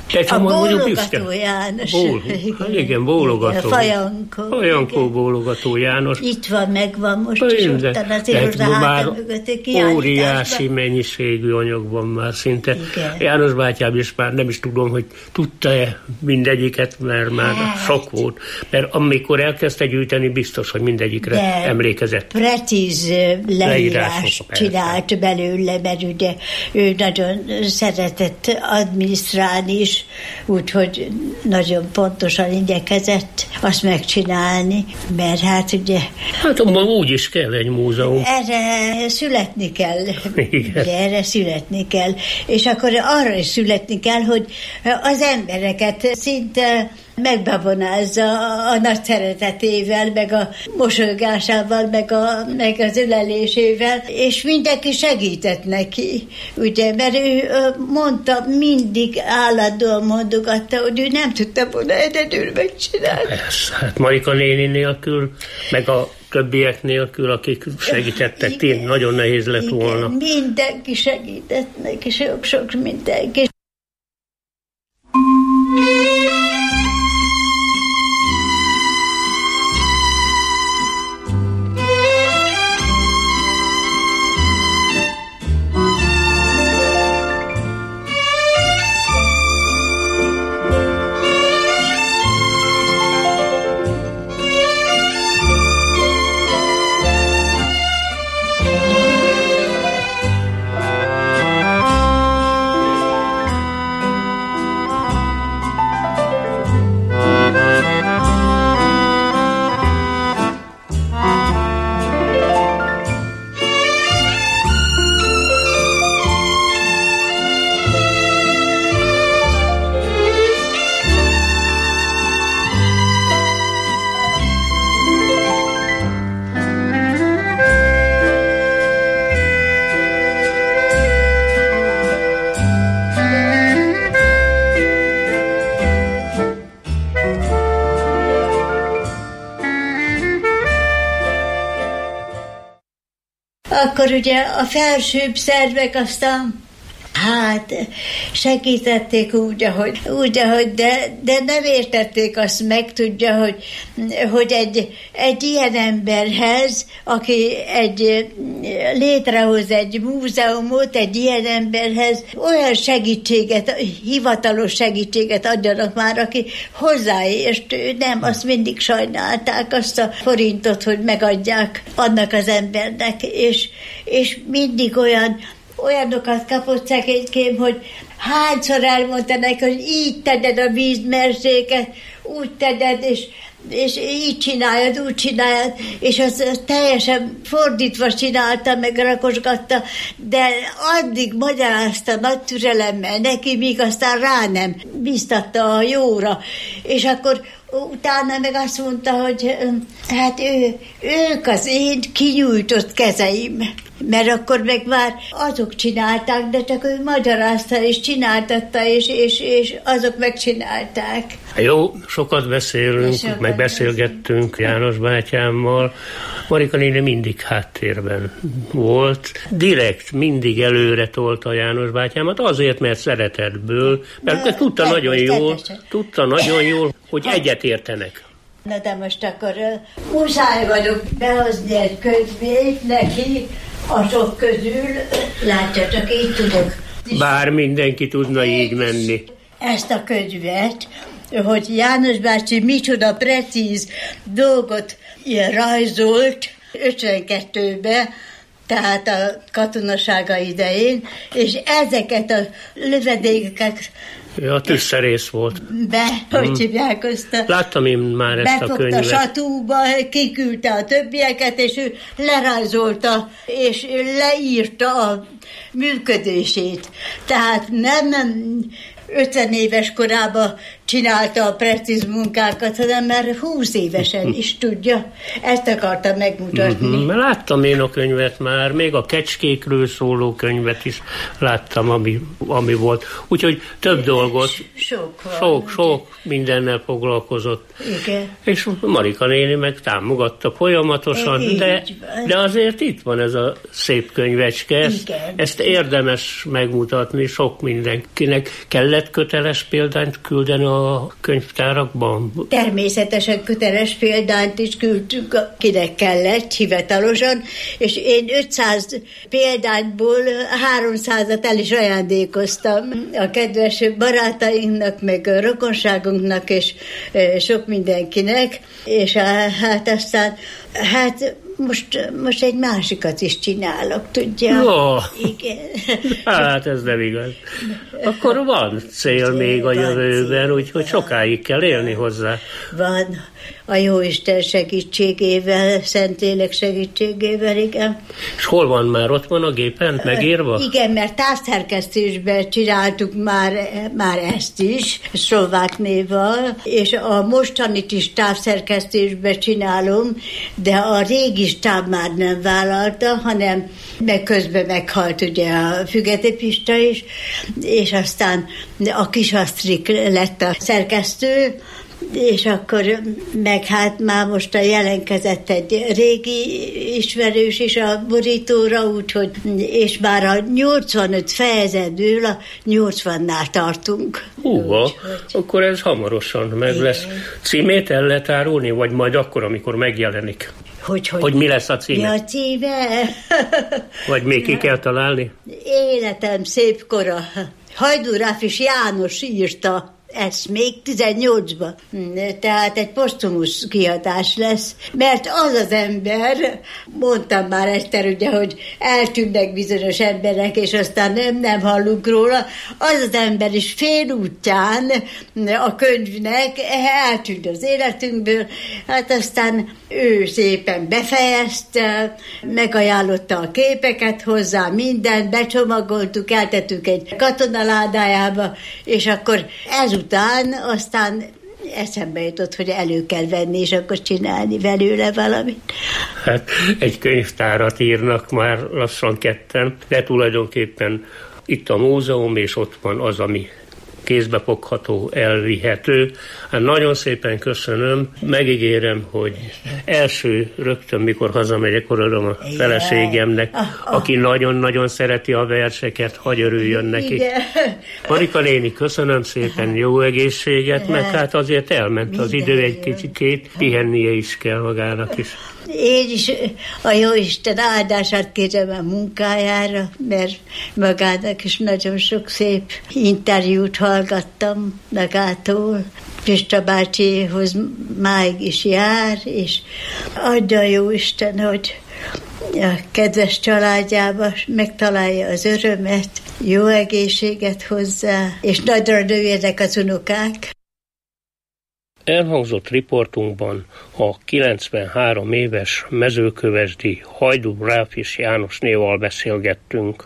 A Bólogató János. Ból, igen, igen, Bólogató. Fajankó. Fajankó Bólogató János. Itt van, megvan most is ottan azért a háta mögötti kiállításban. Óriási mennyiségű anyagban már szinte. Igen. János bátyám is már nem is tudom, hogy tudta-e mindegyiket, mert már hát. sok volt. Mert amikor elkezdte gyűjteni, biztos, hogy mindegyikre de emlékezett. Precíz leírást csinált belőle, mert ugye ő nagyon szeretett adminisztrálni is, úgyhogy nagyon pontosan igyekezett azt megcsinálni, mert hát ugye... Hát úgy is kell egy múzeum. Erre születni kell. Igen. Ugye, erre születni kell. És akkor arra is születni kell, hogy az embereket szinte megbabonázza a nagy szeretetével, meg a mosolygásával, meg, a, meg az ölelésével, és mindenki segített neki, ugye, mert ő mondta, mindig állandóan mondogatta, hogy ő nem tudta volna egyedül megcsinálni. Persze, hát Marika néni nélkül, meg a többiek nélkül, akik segítettek, tényleg nagyon nehéz lett igen, volna. Mindenki segített neki, sok-sok mindenki. Akkor ugye a felsőbb szervek aztán hát segítették úgy, ahogy, úgy, ahogy de, de nem értették azt meg, tudja, hogy, hogy egy, egy ilyen emberhez, aki egy, létrehoz egy múzeumot, egy ilyen emberhez olyan segítséget, hivatalos segítséget adjanak már, aki hozzáért, nem, azt mindig sajnálták, azt a forintot, hogy megadják annak az embernek, és, és mindig olyan olyanokat kapott szegénykém, hogy hányszor elmondta neki, hogy így teded a vízmerzéket, úgy teded, és, és így csináljad, úgy csináljad, és az, az teljesen fordítva csinálta, meg rakosgatta, de addig magyarázta nagy türelemmel neki, míg aztán rá nem biztatta a jóra, és akkor utána meg azt mondta, hogy hát ő, ők az én kinyújtott kezeim. Mert akkor meg már azok csinálták, de csak ő magyarázta és csináltatta, és, és, és azok megcsinálták. Jó, sokat beszélünk, sokat meg beszélgettünk János bátyámmal. Marika néni mindig háttérben volt. Direkt mindig előre tolta János bátyámat, azért, mert szeretetből, mert de, tudta de, nagyon jól, tudta nagyon jól, hogy egyetértenek. Na de most akkor uh, muszáj vagyok behozni egy könyvét neki, a sok közül, látja, csak így tudok. Bár mindenki tudna így menni. Ezt a könyvet, hogy János bácsi micsoda precíz dolgot rajzolt ötvenkettőben, tehát a katonasága idején, és ezeket a lövedékeket ja, tüsszerész volt. Be, hogy hmm. hívják azt a... Láttam én már ezt a könyvet. Befogta satúba, kiküldte a többieket, és ő lerajzolta, és leírta a működését. Tehát nem ötven éves korában csinálta a precíz munkákat, hanem már húsz évesen is tudja. Ezt akarta megmutatni. Mm-hmm. Láttam én a könyvet már, még a kecskékről szóló könyvet is láttam, ami, ami volt. Úgyhogy több dolgot, sok, van, sok, sok mindennel foglalkozott. Igen. És Marika néni meg támogatta folyamatosan, de, de azért itt van ez a szép könyvecske, ezt, ezt érdemes megmutatni sok mindenkinek. Kellett köteles példányt küldeni a könyvtárakban? Természetesen köteles példányt is küldtünk, akinek kellett hivatalosan, és én ötszáz példányból háromszázat el is ajándékoztam a kedves barátainknak, meg a rokonságunknak, és sok mindenkinek, és hát aztán hát most, most egy másikat is csinálok, tudja? Jó. Igen. Hát ez nem igaz. Akkor van cél még a jövőben, úgyhogy sokáig kell élni hozzá. Van. A Jóisten segítségével, Szentlélek segítségével, igen. És hol van már? Ott van a gépen megírva? Igen, mert távszerkesztésben csináltuk már, már ezt is, szlovák névvel, és a mostanit is távszerkesztésben csinálom, de a régi stáb már nem vállalta, hanem meg közben meghalt ugye a Fügeti Pista is, és aztán a Kis Asztrik lett a szerkesztő, és akkor meg hát már most jelenkezett egy régi ismerős is a borítóra, úgyhogy, és már a nyolcvanöt fejezetből a nyolcvannál tartunk. Húha, akkor ez hamarosan meg igen. lesz. Címét el lehet árulni, vagy majd akkor, amikor megjelenik? Hogy, hogy, hogy mi lesz a címe? Mi a címe? Vagy még ki kell találni? Életem szép kora. Hajdú Ráfis János írta. Ez még tizennyolcban. Tehát egy posztumusz kiadás lesz, mert az az ember, mondtam már Eszter, ugye, hogy eltűnnek bizonyos emberek, és aztán nem, nem hallunk róla, az az ember is fél útján a könyvnek eltűnt az életünkből, hát aztán ő szépen befejezte, megajánlotta a képeket hozzá, mindent, becsomagoltuk, eltettük egy katonaládájába, és akkor ezután aztán eszembe jutott, hogy elő kell venni, és akkor csinálni belőle valamit. Hát egy könyvtárat írnak már lassan ketten, de tulajdonképpen itt a múzeum, és ott van az, ami kézbefogható, elvihető. Hát nagyon szépen köszönöm, megígérem, hogy első rögtön, mikor hazamegyek, odaadom a feleségemnek, aki nagyon-nagyon szereti a verseket, hagy örüljön neki. Igen. Marika néni, köszönöm szépen, jó egészséget, meg hát azért elment az idő egy kicsikét, pihennie is kell magának is. Én is a Jóisten áldását kérem a munkájára, mert magának is nagyon sok szép interjút hallgattam magától. Pista bácsihoz máig is jár, és adja a Jóisten, hogy a kedves családjába megtalálja az örömet, jó egészséget hozzá, és nagyra nőjenek az unokák. Elhangzott riportunkban a kilencvenhárom éves mezőkövesdi Hajdú Ráfis Jánosnéval beszélgettünk.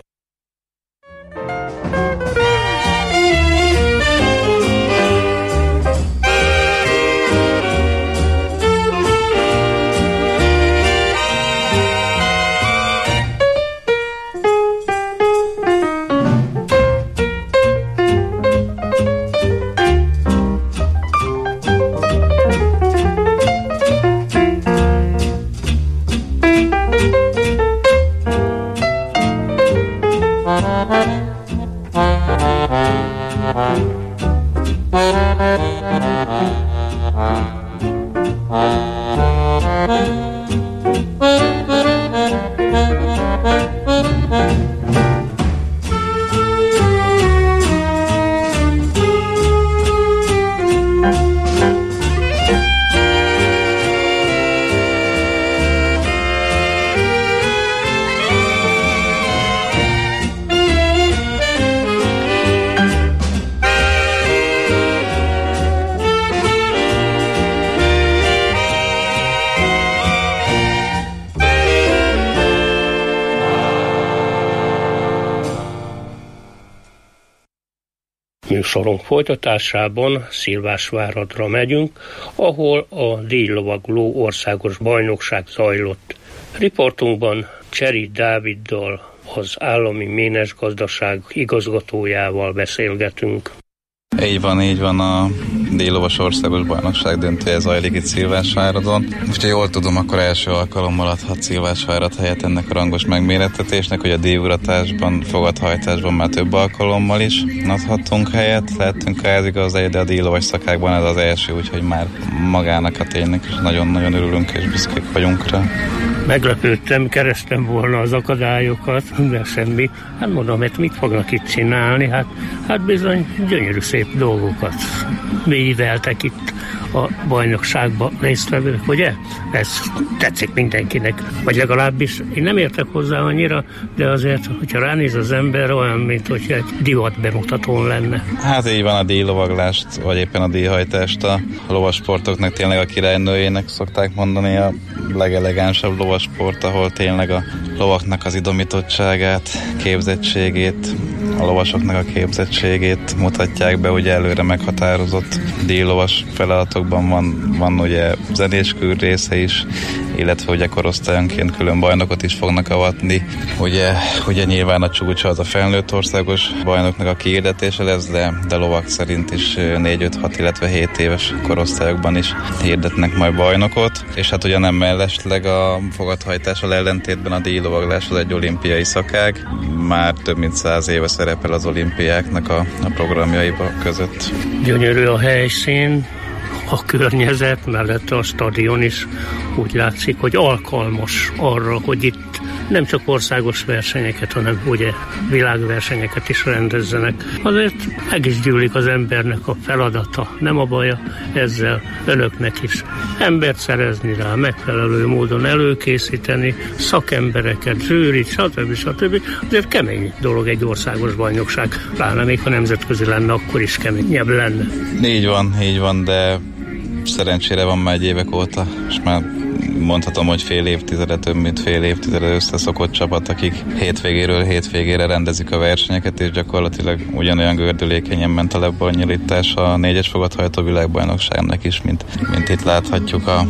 Műsorunk folytatásában Szilvásváradra megyünk, ahol a díjlovagló országos bajnokság zajlott. Riportunkban Cseri Dáviddal, az állami ménesgazdaság igazgatójával beszélgetünk. Így van, így van, a díjlovas országos bajnokság döntője zajlik itt Szilvásváradon. Most, ha jól tudom, akkor első alkalommal adhat Szilvásvárad helyet ennek a rangos megmérettetésnek, hogy a díjuratásban, fogadhajtásban már több alkalommal is adhattunk helyet, lehetünk a házigazdája, de a díjlovas szakákban ez az első, úgyhogy már magának a ténynek nagyon-nagyon örülünk és büszkék vagyunk rá. Meglepődtem, kerestem volna az akadályokat, de semmi. Hát mondom, hogy mit fognak itt csinálni? Hát, hát bizony gyönyörű szép dolgokat műveltek itt a bajnokságba résztvevők, ugye? Ez tetszik mindenkinek, vagy legalábbis én nem értek hozzá annyira, de azért, hogyha ránéz az ember, olyan, mint hogy egy divat bemutatón lenne. Hát így van, a díjlovaglást, vagy éppen a díjhajtást a lovasportoknak tényleg a királynőjének szokták mondani, a legelegánsabb lovasport, ahol tényleg a lovaknak az idomítottságát, képzettségét, a lovasoknak a képzettségét mutatják be, ugye előre meghatározott díjlovas feladatokban van, van ugye zenéskör része is, illetve ugye korosztályonként külön bajnokot is fognak avatni. Ugye, ugye nyilván a csúcsa az a felnőtt országos bajnoknak a kiirdetése lesz, de, de lovak szerint is négy öt hat, illetve hét éves korosztályokban is hirdetnek majd bajnokot, és hát ugye nem mellesleg a fogadhajtással ellentétben a díjlovaglás az egy olimpiai szakág, már több mint száz éve szerepel az olimpiáknak a, a programjaiba között. Gyönyörű a helyszín, a környezet, mellette a stadion is úgy látszik, hogy alkalmas arra, hogy itt nem csak országos versenyeket, hanem ugye világversenyeket is rendezzenek. Azért meg is gyűlik az embernek a feladata, nem a baja ezzel, önöknek is. Embert szerezni rá, megfelelő módon előkészíteni, szakembereket, zsűrit, stb. stb. Azért kemény dolog egy országos bajnokság, pláne még ha nemzetközi lenne, akkor is keményebb lenne. Így van, így van, de szerencsére van már egy évek óta, és már mondhatom, hogy fél évtizede, több mint fél évtizede összeszokott csapat, akik hétvégéről hétvégére rendezik a versenyeket, és gyakorlatilag ugyanolyan gördülékenyen ment a lebonyolítás a négyes fogadhajtó világbajnokságnak is, mint, mint itt láthatjuk a,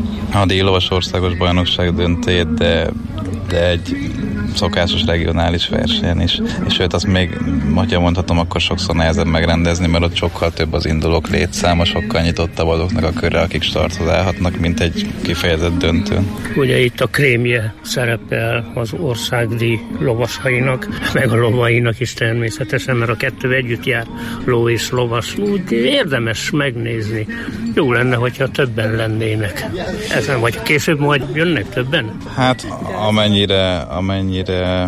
a díjlovas országos bajnokság döntőjét, de, de egy szokásos regionális versenyen is. És sőt, azt még, hogyha mondhatom, akkor sokszor nehezebb megrendezni, mert ott sokkal több az indulók létszáma, sokkal nyitottabb azoknak a körre, akik starthoz állhatnak, mint egy kifejezett döntőn. Ugye itt a krémje szerepel az országdíj lovasainak, meg a lovainak is természetesen, mert a kettő együtt jár, ló és lovas. Úgy érdemes megnézni. Jó lenne, hogyha többen lennének. Ezen vagy később majd jönnek többen? Hát amennyire, amennyire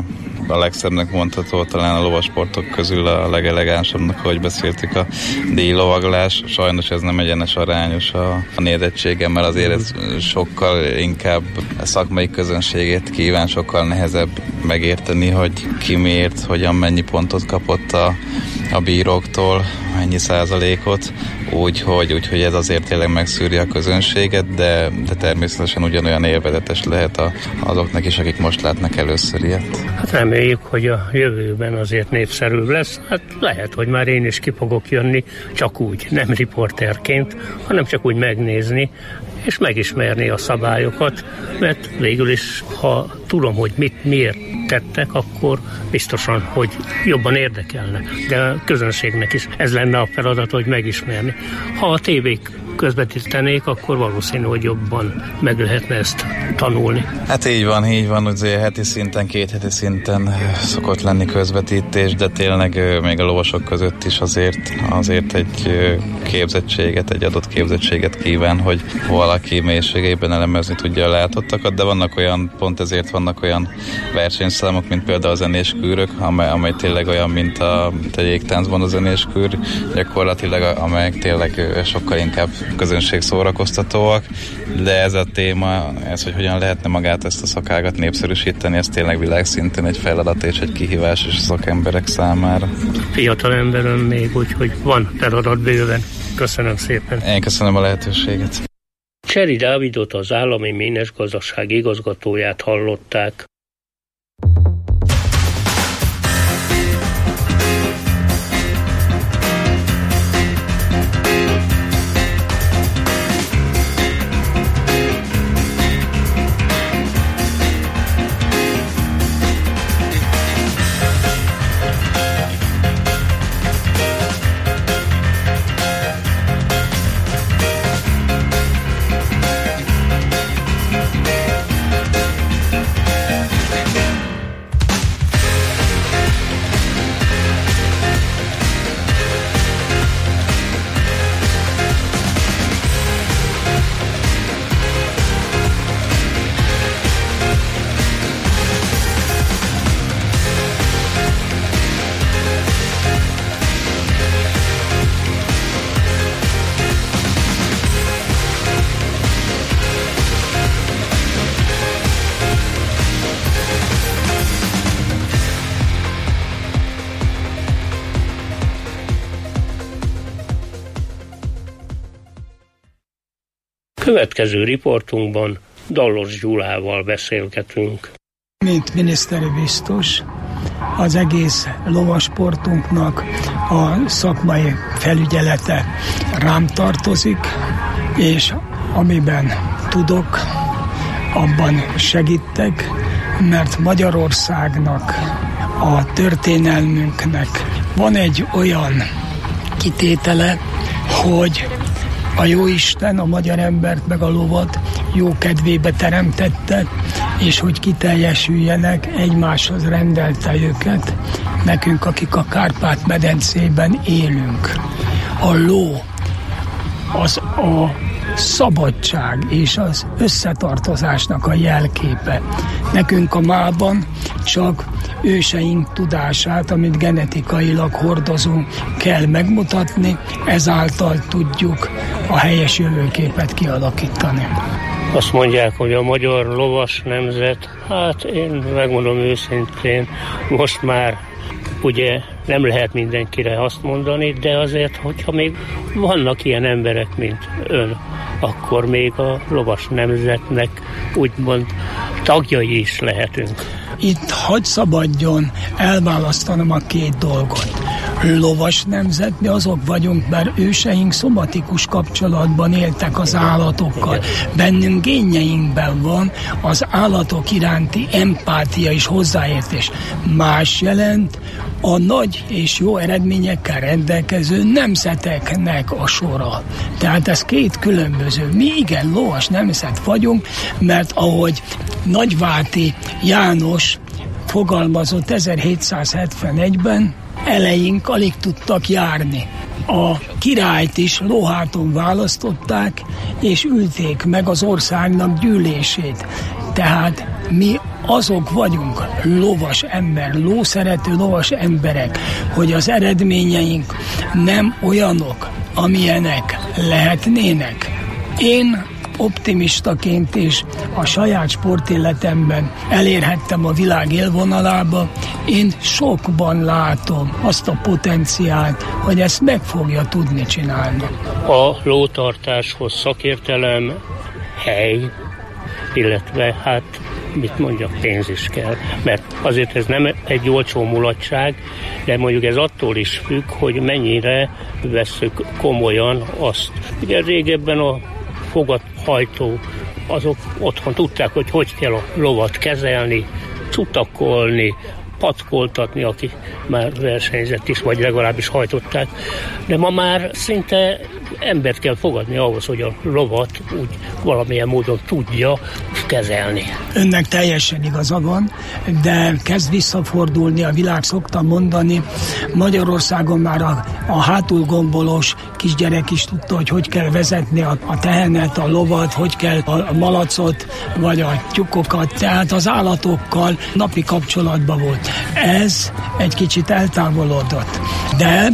a legszebbnek mondható talán a lovasportok közül a legelegánsabbnak, ahogy beszéltük, a díjlovaglás. Sajnos ez nem egyenes arányos a, a nézettséggel, mert azért ez sokkal inkább a szakmai közönségét kíván, sokkal nehezebb megérteni, hogy ki miért, hogyan mennyi pontot kapott a, a bíróktól, mennyi százalékot, úgyhogy, úgyhogy ez azért tényleg megszűri a közönséget, de, de természetesen ugyanolyan élvezetes lehet a, azoknak is, akik most látnak először ilyet. Hát reméljük, hogy a jövőben azért népszerűbb lesz. Hát lehet, hogy már én is ki fogok jönni, csak úgy, nem riporterként, hanem csak úgy megnézni, és megismerni a szabályokat, mert végül is, ha tudom, hogy mit, miért tettek, akkor biztosan, hogy jobban érdekelne. De a közönségnek is ez lenne a feladat, hogy megismerni. Ha a tévék közvetítenék, akkor valószínű, hogy jobban meg lehetne ezt tanulni. Hát így van, így van, hogy heti szinten, két heti szinten szokott lenni közvetítés, de tényleg még a lovasok között is azért, azért egy képzettséget, egy adott képzettséget kíván, hogy valaki mélységében elemezni tudja a látottakat, de vannak olyan, pont ezért vannak olyan versenyszámok, mint például a zenéskűrök, amely, amely tényleg olyan, mint a, mint a jégtáncban a zenéskűr, gyakorlatilag, amelyek tényleg sokkal inkább közönség szórakoztatóak, de ez a téma, ez, hogy hogyan lehetne magát ezt a szakágat népszerűsíteni, ez tényleg világszinten egy feladat és egy kihívás is a szakemberek számára. Fiatal emberön még, úgyhogy van feladat bőven. Köszönöm szépen. Én köszönöm a lehetőséget. Cseri Dávidot, az állami ménesgazdaság igazgatóját hallották. Következő riportunkban Dallos Gyulával beszélgetünk. Mint miniszteri biztos, az egész lovasportunknak a szakmai felügyelete rám tartozik, és amiben tudok, abban segítek, mert Magyarországnak, a történelmünknek van egy olyan kitétele, hogy a Jóisten a magyar embert meg a lovat jó kedvébe teremtette, és hogy kiteljesüljenek, egymáshoz rendelte őket, nekünk, akik a Kárpát-medencében élünk. A ló az a szabadság és az összetartozásnak a jelképe. Nekünk a mában csak őseink tudását, amit genetikailag hordozunk, kell megmutatni, ezáltal tudjuk a helyes jövőképet kialakítani. Azt mondják, hogy a magyar lovas nemzet, hát én megmondom őszintén, most már ugye nem lehet mindenkire azt mondani, de azért, hogyha még vannak ilyen emberek, mint ön, akkor még a lovas nemzetnek úgymond tagjai is lehetünk. Itt hadd szabadjon elválasztanom a két dolgot. Lovas nemzet, mi azok vagyunk, mert őseink szomatikus kapcsolatban éltek az állatokkal. Bennünk génjeinkben van az állatok iránti empátia és hozzáértés. Más jelent a nagy és jó eredményekkel rendelkező nemzeteknek a sora. Tehát ez két különböző. Mi igen lovas nemzet vagyunk, mert ahogy Nagyvárti János fogalmazott ezerhétszázhetvenegyben, eleink alig tudtak járni. A királyt is lóháton választották, és ülték meg az országnak gyűlését. Tehát mi azok vagyunk, lovas ember, lószerető lovas emberek, hogy az eredményeink nem olyanok, amilyenek lehetnének. Én optimistaként is a saját sportéletemben elérhettem a világ élvonalába. Én sokban látom azt a potenciált, hogy ezt meg fogja tudni csinálni. A lótartáshoz szakértelem, hely, illetve hát mit mondjak, pénz is kell. Mert azért ez nem egy olcsó mulatság, de mondjuk ez attól is függ, hogy mennyire vesszük komolyan azt. Ugye régebben a fogathajtó, azok otthon tudták, hogy hogy kell a lovat kezelni, cutakolni, packoltatni, aki már versenyzett is, vagy legalábbis hajtották. De ma már szinte embert kell fogadni ahhoz, hogy a lovat úgy valamilyen módon tudja kezelni. Önnek teljesen igaza van, de kezd visszafordulni, a világ szokta mondani. Magyarországon már a, a hátulgombolós kisgyerek is tudta, hogy hogy kell vezetni a, a tehenet, a lovat, hogy kell a malacot, vagy a tyúkokat, tehát az állatokkal napi kapcsolatban volt. Ez egy kicsit eltávolodott, de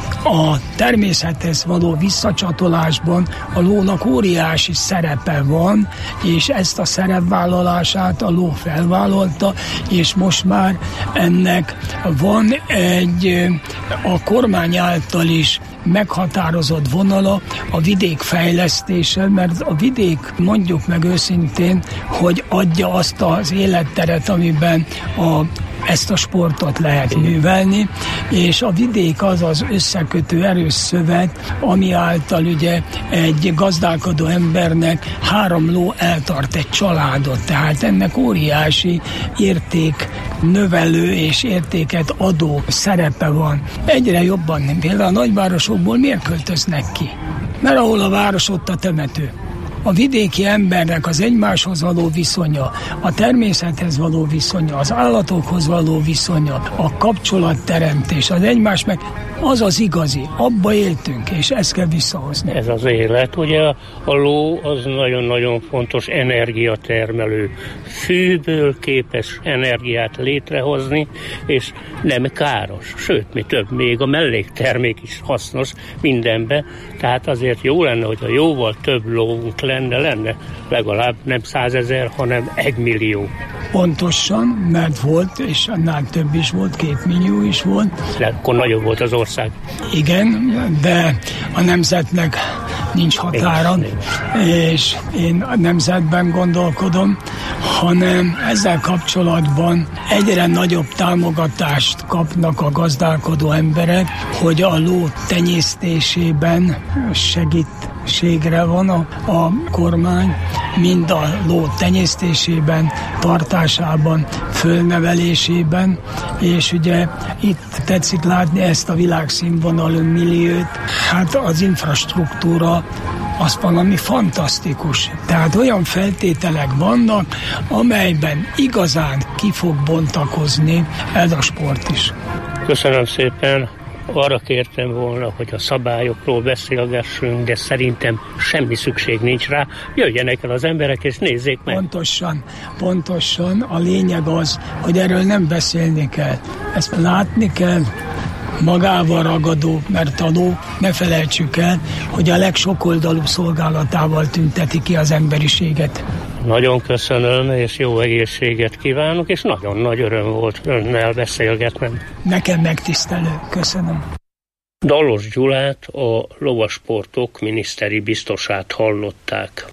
a természethez való visszacsatolásban a lónak óriási szerepe van, és ezt a szerepvállalását a ló felvállalta, és most már ennek van egy a kormány által is meghatározott vonala a vidék fejlesztése, mert a vidék, mondjuk meg őszintén, hogy adja azt az életteret, amiben a ezt a sportot lehet művelni, és a vidék az az összekötő erős szövet, ami által ugye egy gazdálkodó embernek három ló eltart egy családot, tehát ennek óriási érték növelő és értéket adó szerepe van. Egyre jobban, például a nagyvárosokból miért költöznek ki? Mert ahol a város, ott a temető. A vidéki embernek az egymáshoz való viszonya, a természethez való viszonya, az állatokhoz való viszonya, a kapcsolatteremtés, az egymás meg az az igazi, abba éltünk, és ezt kell visszahozni. Ez az élet, ugye a ló az nagyon-nagyon fontos energiatermelő. Fűből képes energiát létrehozni, és nem káros. Sőt, mi több, még a melléktermék is hasznos mindenbe, tehát azért jó lenne, hogyha jóval több lóvunk lenne, lenne legalább nem százezer, hanem egy millió. Pontosan, mert volt, és annál több is volt, két millió is volt. De akkor nagyobb volt az ország. Igen, de a nemzetnek nincs határa, és én a nemzetben gondolkodom, hanem ezzel kapcsolatban egyre nagyobb támogatást kapnak a gazdálkodó emberek, hogy a ló tenyésztésében segítségre van a, a kormány, mind a ló tenyésztésében, tartásában, fölnevelésében, és ugye itt tetszik látni ezt a világszínvonalú milliót, hát az infrastruktúra az valami fantasztikus. Tehát olyan feltételek vannak, amelyben igazán ki fog bontakozni ez a sport is. Köszönöm szépen. Arra kértem volna, hogy a szabályokról beszélgessünk, de szerintem semmi szükség nincs rá. Jöjjenek el az emberek és nézzék meg. Pontosan, pontosan a lényeg az, hogy erről nem beszélni kell. Ezt látni kell, magával ragadó, mert a ló, ne felejtsük el, hogy a legsokoldalú szolgálatával tünteti ki az emberiséget. Nagyon köszönöm, és jó egészséget kívánok, és nagyon nagy öröm volt önnel beszélgetnem. Nekem megtisztelő, köszönöm. Dallos Gyulát, a lovasportok miniszteri biztosát hallották.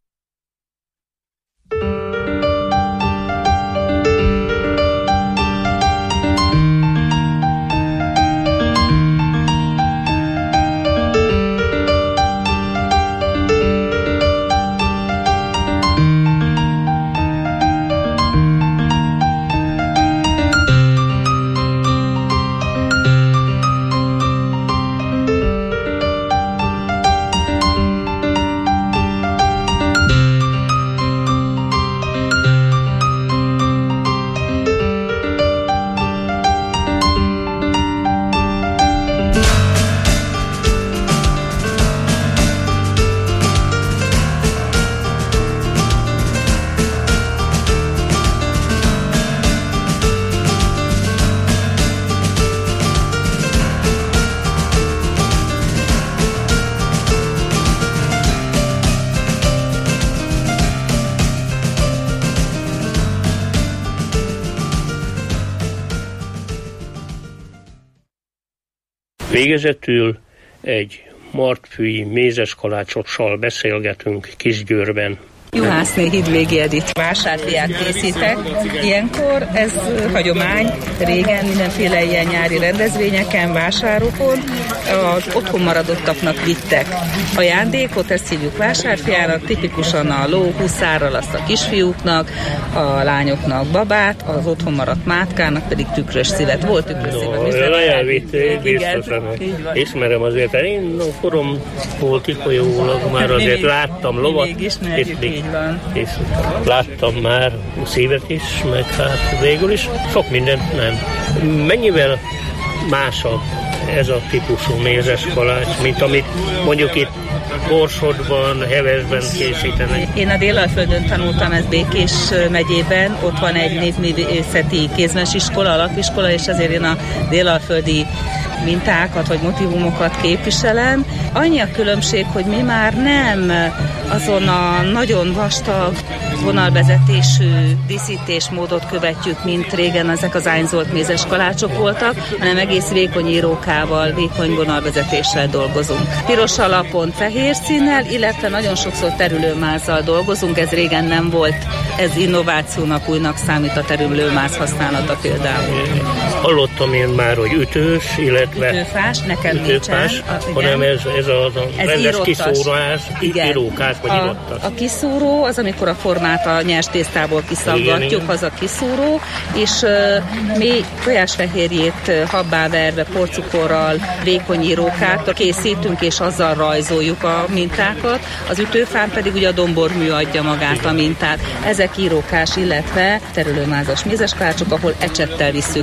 Végezetül egy martfűi mézeskalácsossal beszélgetünk Kisgyőrben. Juhászné Hidvégi Edith vásárfiát készítek. Ilyenkor ez hagyomány, régen mindenféle ilyen nyári rendezvényeken, vásárokon az otthon maradottaknak vittek ajándékot, ezt hívjuk vásárfiának, tipikusan a ló huszárral azt a kisfiúknak, a lányoknak babát, az otthon maradt mátkának pedig tükrös szívet. Volt tükrös szívet. No, elvitték, biztosan. Ismerem azért, én a korom volt ipolyólag, már azért láttam lovat. Ismerjük, így van. És láttam már szívet is, meg hát végül is sok mindent nem. Mennyivel másabb ez a típusú mézes kalács, mint amit mondjuk itt Borsodban, Hevesben készítenek? Én a Délalföldön tanultam, ez Békés megyében, ott van egy névművészeti kézmesiskola, alapiskola, és azért én a délalföldi mintákat vagy motivumokat képviselem. Annyi a különbség, hogy mi már nem azon a nagyon vastag vonalvezetésű díszítésmódot követjük, mint régen ezek az ányzolt mézes kalácsok voltak, hanem egész vékony írókával, vékony vonalvezetéssel dolgozunk. Piros alapon fehér színnel, illetve nagyon sokszor terülőmázzal dolgozunk, ez régen nem volt, ez innovációnak, újnak számít a terülőmáz használata például. Hallottam én már, hogy ütős, illetve ütőfás, nekem ütőfás, nincsen, hanem ez, ez az a ez rendes írottas. kiszórás, írókás vagy a, írottas. A kiszúró az, amikor a formát a nyers tésztából kiszaggatjuk, az a kiszúró, és uh, mi tojásfehérjét habbá verve, porcukorral, vékony írókát készítünk, és azzal rajzoljuk a mintákat. Az ütőfán pedig ugye a dombormű adja magát a mintát. Ezek írókás, illetve terülőmázas mézeskalácsok, ahol ecsettel visszük föl, nem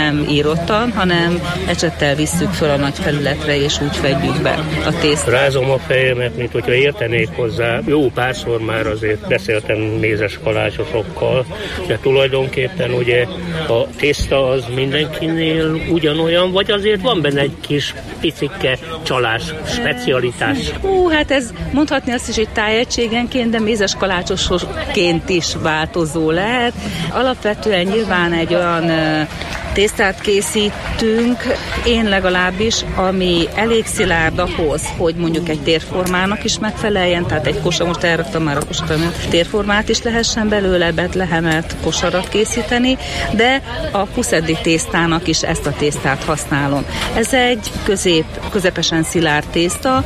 nem írottan, hanem ecsettel visszük föl a nagy felületre, és úgy fedjük be a tésztát. Rázom a fejemet, mint hogyha értenék hozzá. Jó párszor már azért beszéltem mézes kalácsosokkal, de tulajdonképpen ugye a tészta az mindenkinél ugyanolyan, vagy azért van benne egy kis picike csalás, specialitás? Hú, hát ez mondhatni azt is, hogy tájegységenként, de mézes kalácsosként is változó lehet. Alapvetően nyilván egy olyan tésztát készítünk, én legalábbis, ami elég szilárd ahhoz, hogy mondjuk egy térformának is megfeleljen, tehát egy kosar, most elraktam már a kosarat, térformát is lehessen belőle, betlehemet, kosarat készíteni, de a puszeddi tésztának is ezt a tésztát használom. Ez egy közép, közepesen szilárd tészta,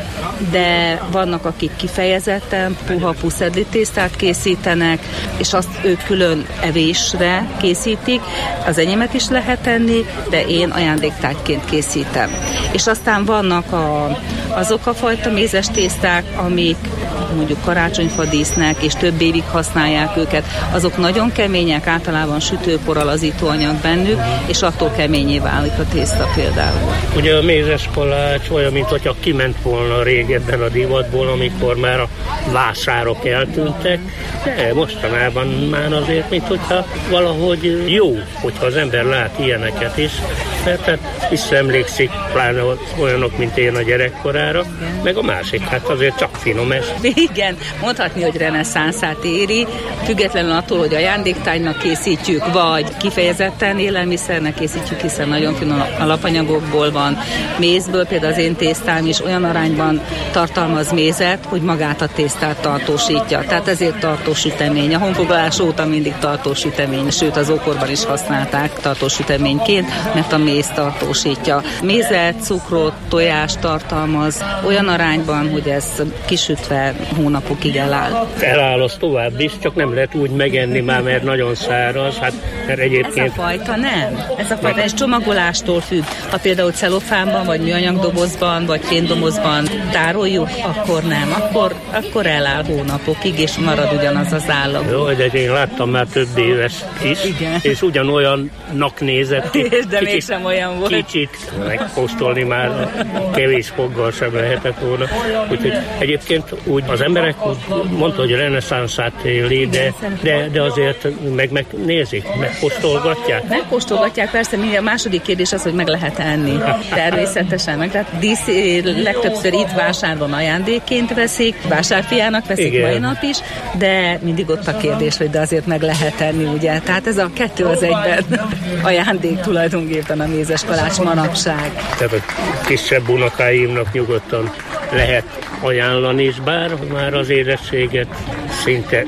de vannak, akik kifejezetten puha puszeddi tésztát készítenek, és azt ők külön evésre készítik. Az enyémet is lehet tenni, de én ajándéktárgyként készítem. És aztán vannak a, azok a fajta mézes tészták, amik mondjuk karácsonyfadísznek, és több évig használják őket. Azok nagyon kemények, általában sütőpor alazítóanyag bennük, és attól keményé válik a tészta például. Ugye a mézes kalács olyan, mint hogyha kiment volna régebben a divatból, amikor már a vásárok eltűntek, de mostanában már azért, mint hogyha valahogy jó, hogyha az ember lát ilyeneket is, mert visszaemlékszik pláne olyanok, mint én a gyerekkorára, meg a másik, hát azért csak finom ez. Igen, mondhatni, hogy reneszánszát éri, függetlenül attól, hogy ajándéktárgynak készítjük, vagy kifejezetten élelmiszernek készítjük, hiszen nagyon finom alapanyagokból van. Mézből például az én tésztám is olyan arányban tartalmaz mézet, hogy magát a tésztát tartósítja. Tehát ezért tartós sütemény. A honfoglalás óta mindig tartós sütemény, sőt az ókorban is használták tartós süteményként, mert a méz tartósítja. Mézet, cukrot, tojást tartalmaz olyan arányban, hogy ez kisütve hónapokig eláll. Eláll az tovább is, csak nem lehet úgy megenni már, mert nagyon száraz. Hát, mert egyébként... Ez a fajta nem. Ez a fajta és csomagolástól függ. Ha például celofánban, vagy műanyagdobozban, vagy fémdobozban tároljuk, akkor nem. Akkor, akkor eláll hónapokig, és marad ugyanaz az állam. Jó, de én láttam már több éves is, igen. És ugyanolyannak nézett ki. De kicsit, mégsem olyan volt. Kicsit megkóstolni már kevés foggal sem lehetett volna. Úgyhogy egyébként úgy az emberek úgy mondta, hogy reneszánszát éli, de, de, de azért meg megnézik, megkóstolgatják. Megkóstolgatják, persze, a második kérdés az, hogy meg lehet enni. Természetesen meg lehet. Dísz, legtöbbször itt vásárban ajándékként veszik, vásárfiának veszik, igen, mai nap is, de mindig ott a kérdés, hogy de azért meg lehet enni, ugye? Tehát ez a kettő az egyben ajándék tulajdonképpen a mézes kalács manapság. Tehát a kisebb unokáimnak nyugodtan lehet ajánlani is, bár már az édességet szinte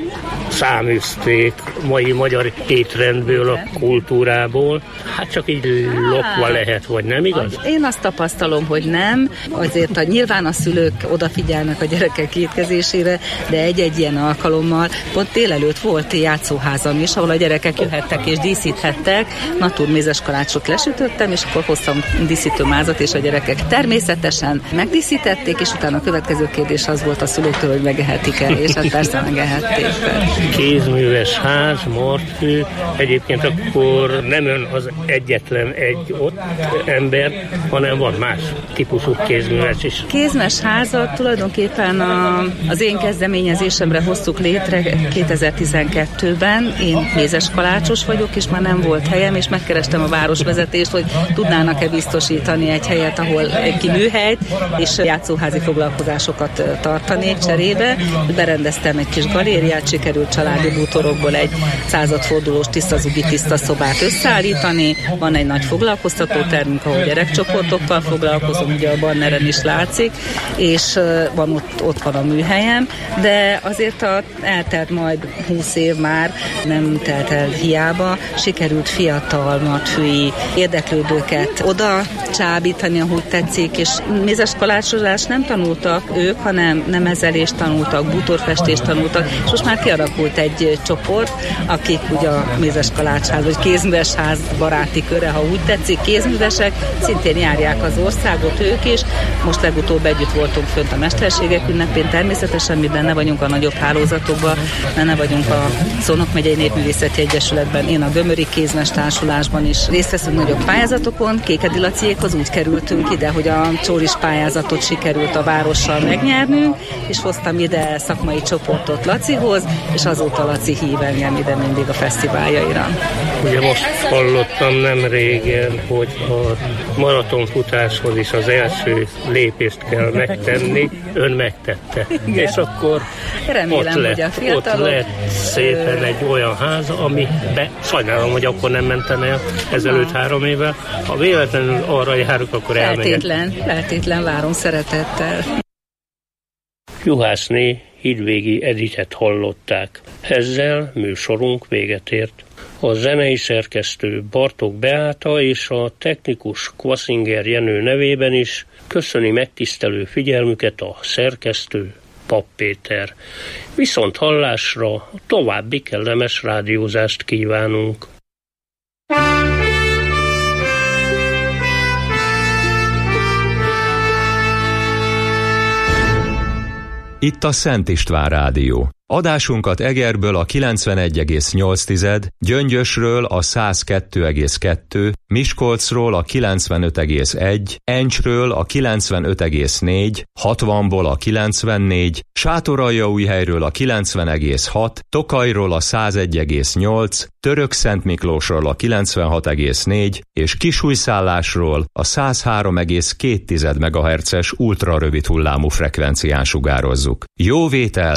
száműzték mai magyar étrendből, a kultúrából. Hát csak így lokva lehet, vagy nem igaz? Én azt tapasztalom, hogy nem. Azért a, nyilván a szülők odafigyelnek a gyerekek étkezésére, de egy-egy ilyen alkalommal pont délelőtt volt játszóházam is, ahol a gyerekek jöhettek és díszíthettek. Naturmézes kalácsot lesütöttem, és akkor hoztam díszítőmázat, és a gyerekek természetesen megdíszítették, és utána a következő kérdés az volt a szülőktől, hogy megehetik-e, és hát persze megehették. Kézműves ház, martfő, egyébként akkor nem ön az egyetlen egy ott ember, hanem van más típusú kézműves is. Kézműves házat tulajdonképpen a, az én kezdeményezésemre hoztuk létre kétezer-tizenkettőben. Én mézes kalácsos vagyok, és már nem volt helyem, és megkerestem a városvezetést, hogy tudnának-e biztosítani egy helyet, ahol egy műhelyt és játszóházi foglalkozásokat tartani cserébe. Berendeztem egy kis galériát, sikerült családi bútorokból egy századfordulós tiszta zugi tiszta szobát összeállítani. Van egy nagy foglalkoztató termünk, ahol gyerekcsoportokkal foglalkozom, ugye a banneren is látszik, és van ott, ott van a műhelyem, de azért a, eltelt majd húsz év már, nem telt el hiába, sikerült fiatal, nagyfői érdeklődőket oda csábítani, ahogy tetszik, és mézes kalácsolás nem tanultak ők, hanem nemezelést tanultak, bútorfestést tanultak, és most már kialakult egy csoport, akik ugye a Mézeskalácsház, vagy kézművesház baráti köre, ha úgy tetszik, kézművesek, szintén járják az országot ők is. Most legutóbb együtt voltunk fönt a mesterségek ünnepén, természetesen mi benne vagyunk a nagyobb hálózatokban, benne vagyunk a Szolnok megyei Népművészeti Egyesületben, én a Gömöri Kézmes Társulásban is részt veszünk nagyobb pályázatokon. Kékedi Laciékhoz úgy kerültünk ide, hogy a csóris pályázatot sikerült a várossal megnyernünk, és hoztam ide szakmai csoportot Lacihoz, és azóta Laci hív engem ide mindig a fesztiváljaira. Ugye most hallottam nem régen, hogy a maratonfutáshoz is az első lépést kell megtenni, ön megtette. Igen. És akkor remélem, ott lett, hogy a fiatalok... ott lett szépen egy olyan ház, amibe sajnálom, hogy akkor nem mentem el ezelőtt három évvel. Ha véletlenül arra járok, akkor elmegyek. Feltétlen, feltétlen várom szeretettel. Juhászné Hídvégi Editet hallották. Ezzel műsorunk véget ért. A zenei szerkesztő Bartók Beáta és a technikus Kvaszinger Jenő nevében is köszöni megtisztelő figyelmüket a szerkesztő Papp Péter. Viszont hallásra további kellemes rádiózást kívánunk. Itt a Szent István Rádió. Adásunkat Egerből a kilencvenegy egész nyolc, Gyöngyösről a száz kettő egész kettő, Miskolcról a kilencvenöt egész egy, Encsről a kilencvenöt egész négy, hatvanból a kilencvennégy, Sátoraljaújhelyről a kilencven egész hat, Tokajról a száz egy egész nyolc, Törökszentmiklósról a kilencvenhat egész négy és Kisújszállásról a száz három egész két megahertzes ultrarövid hullámú frekvencián sugározzuk. Jó vétel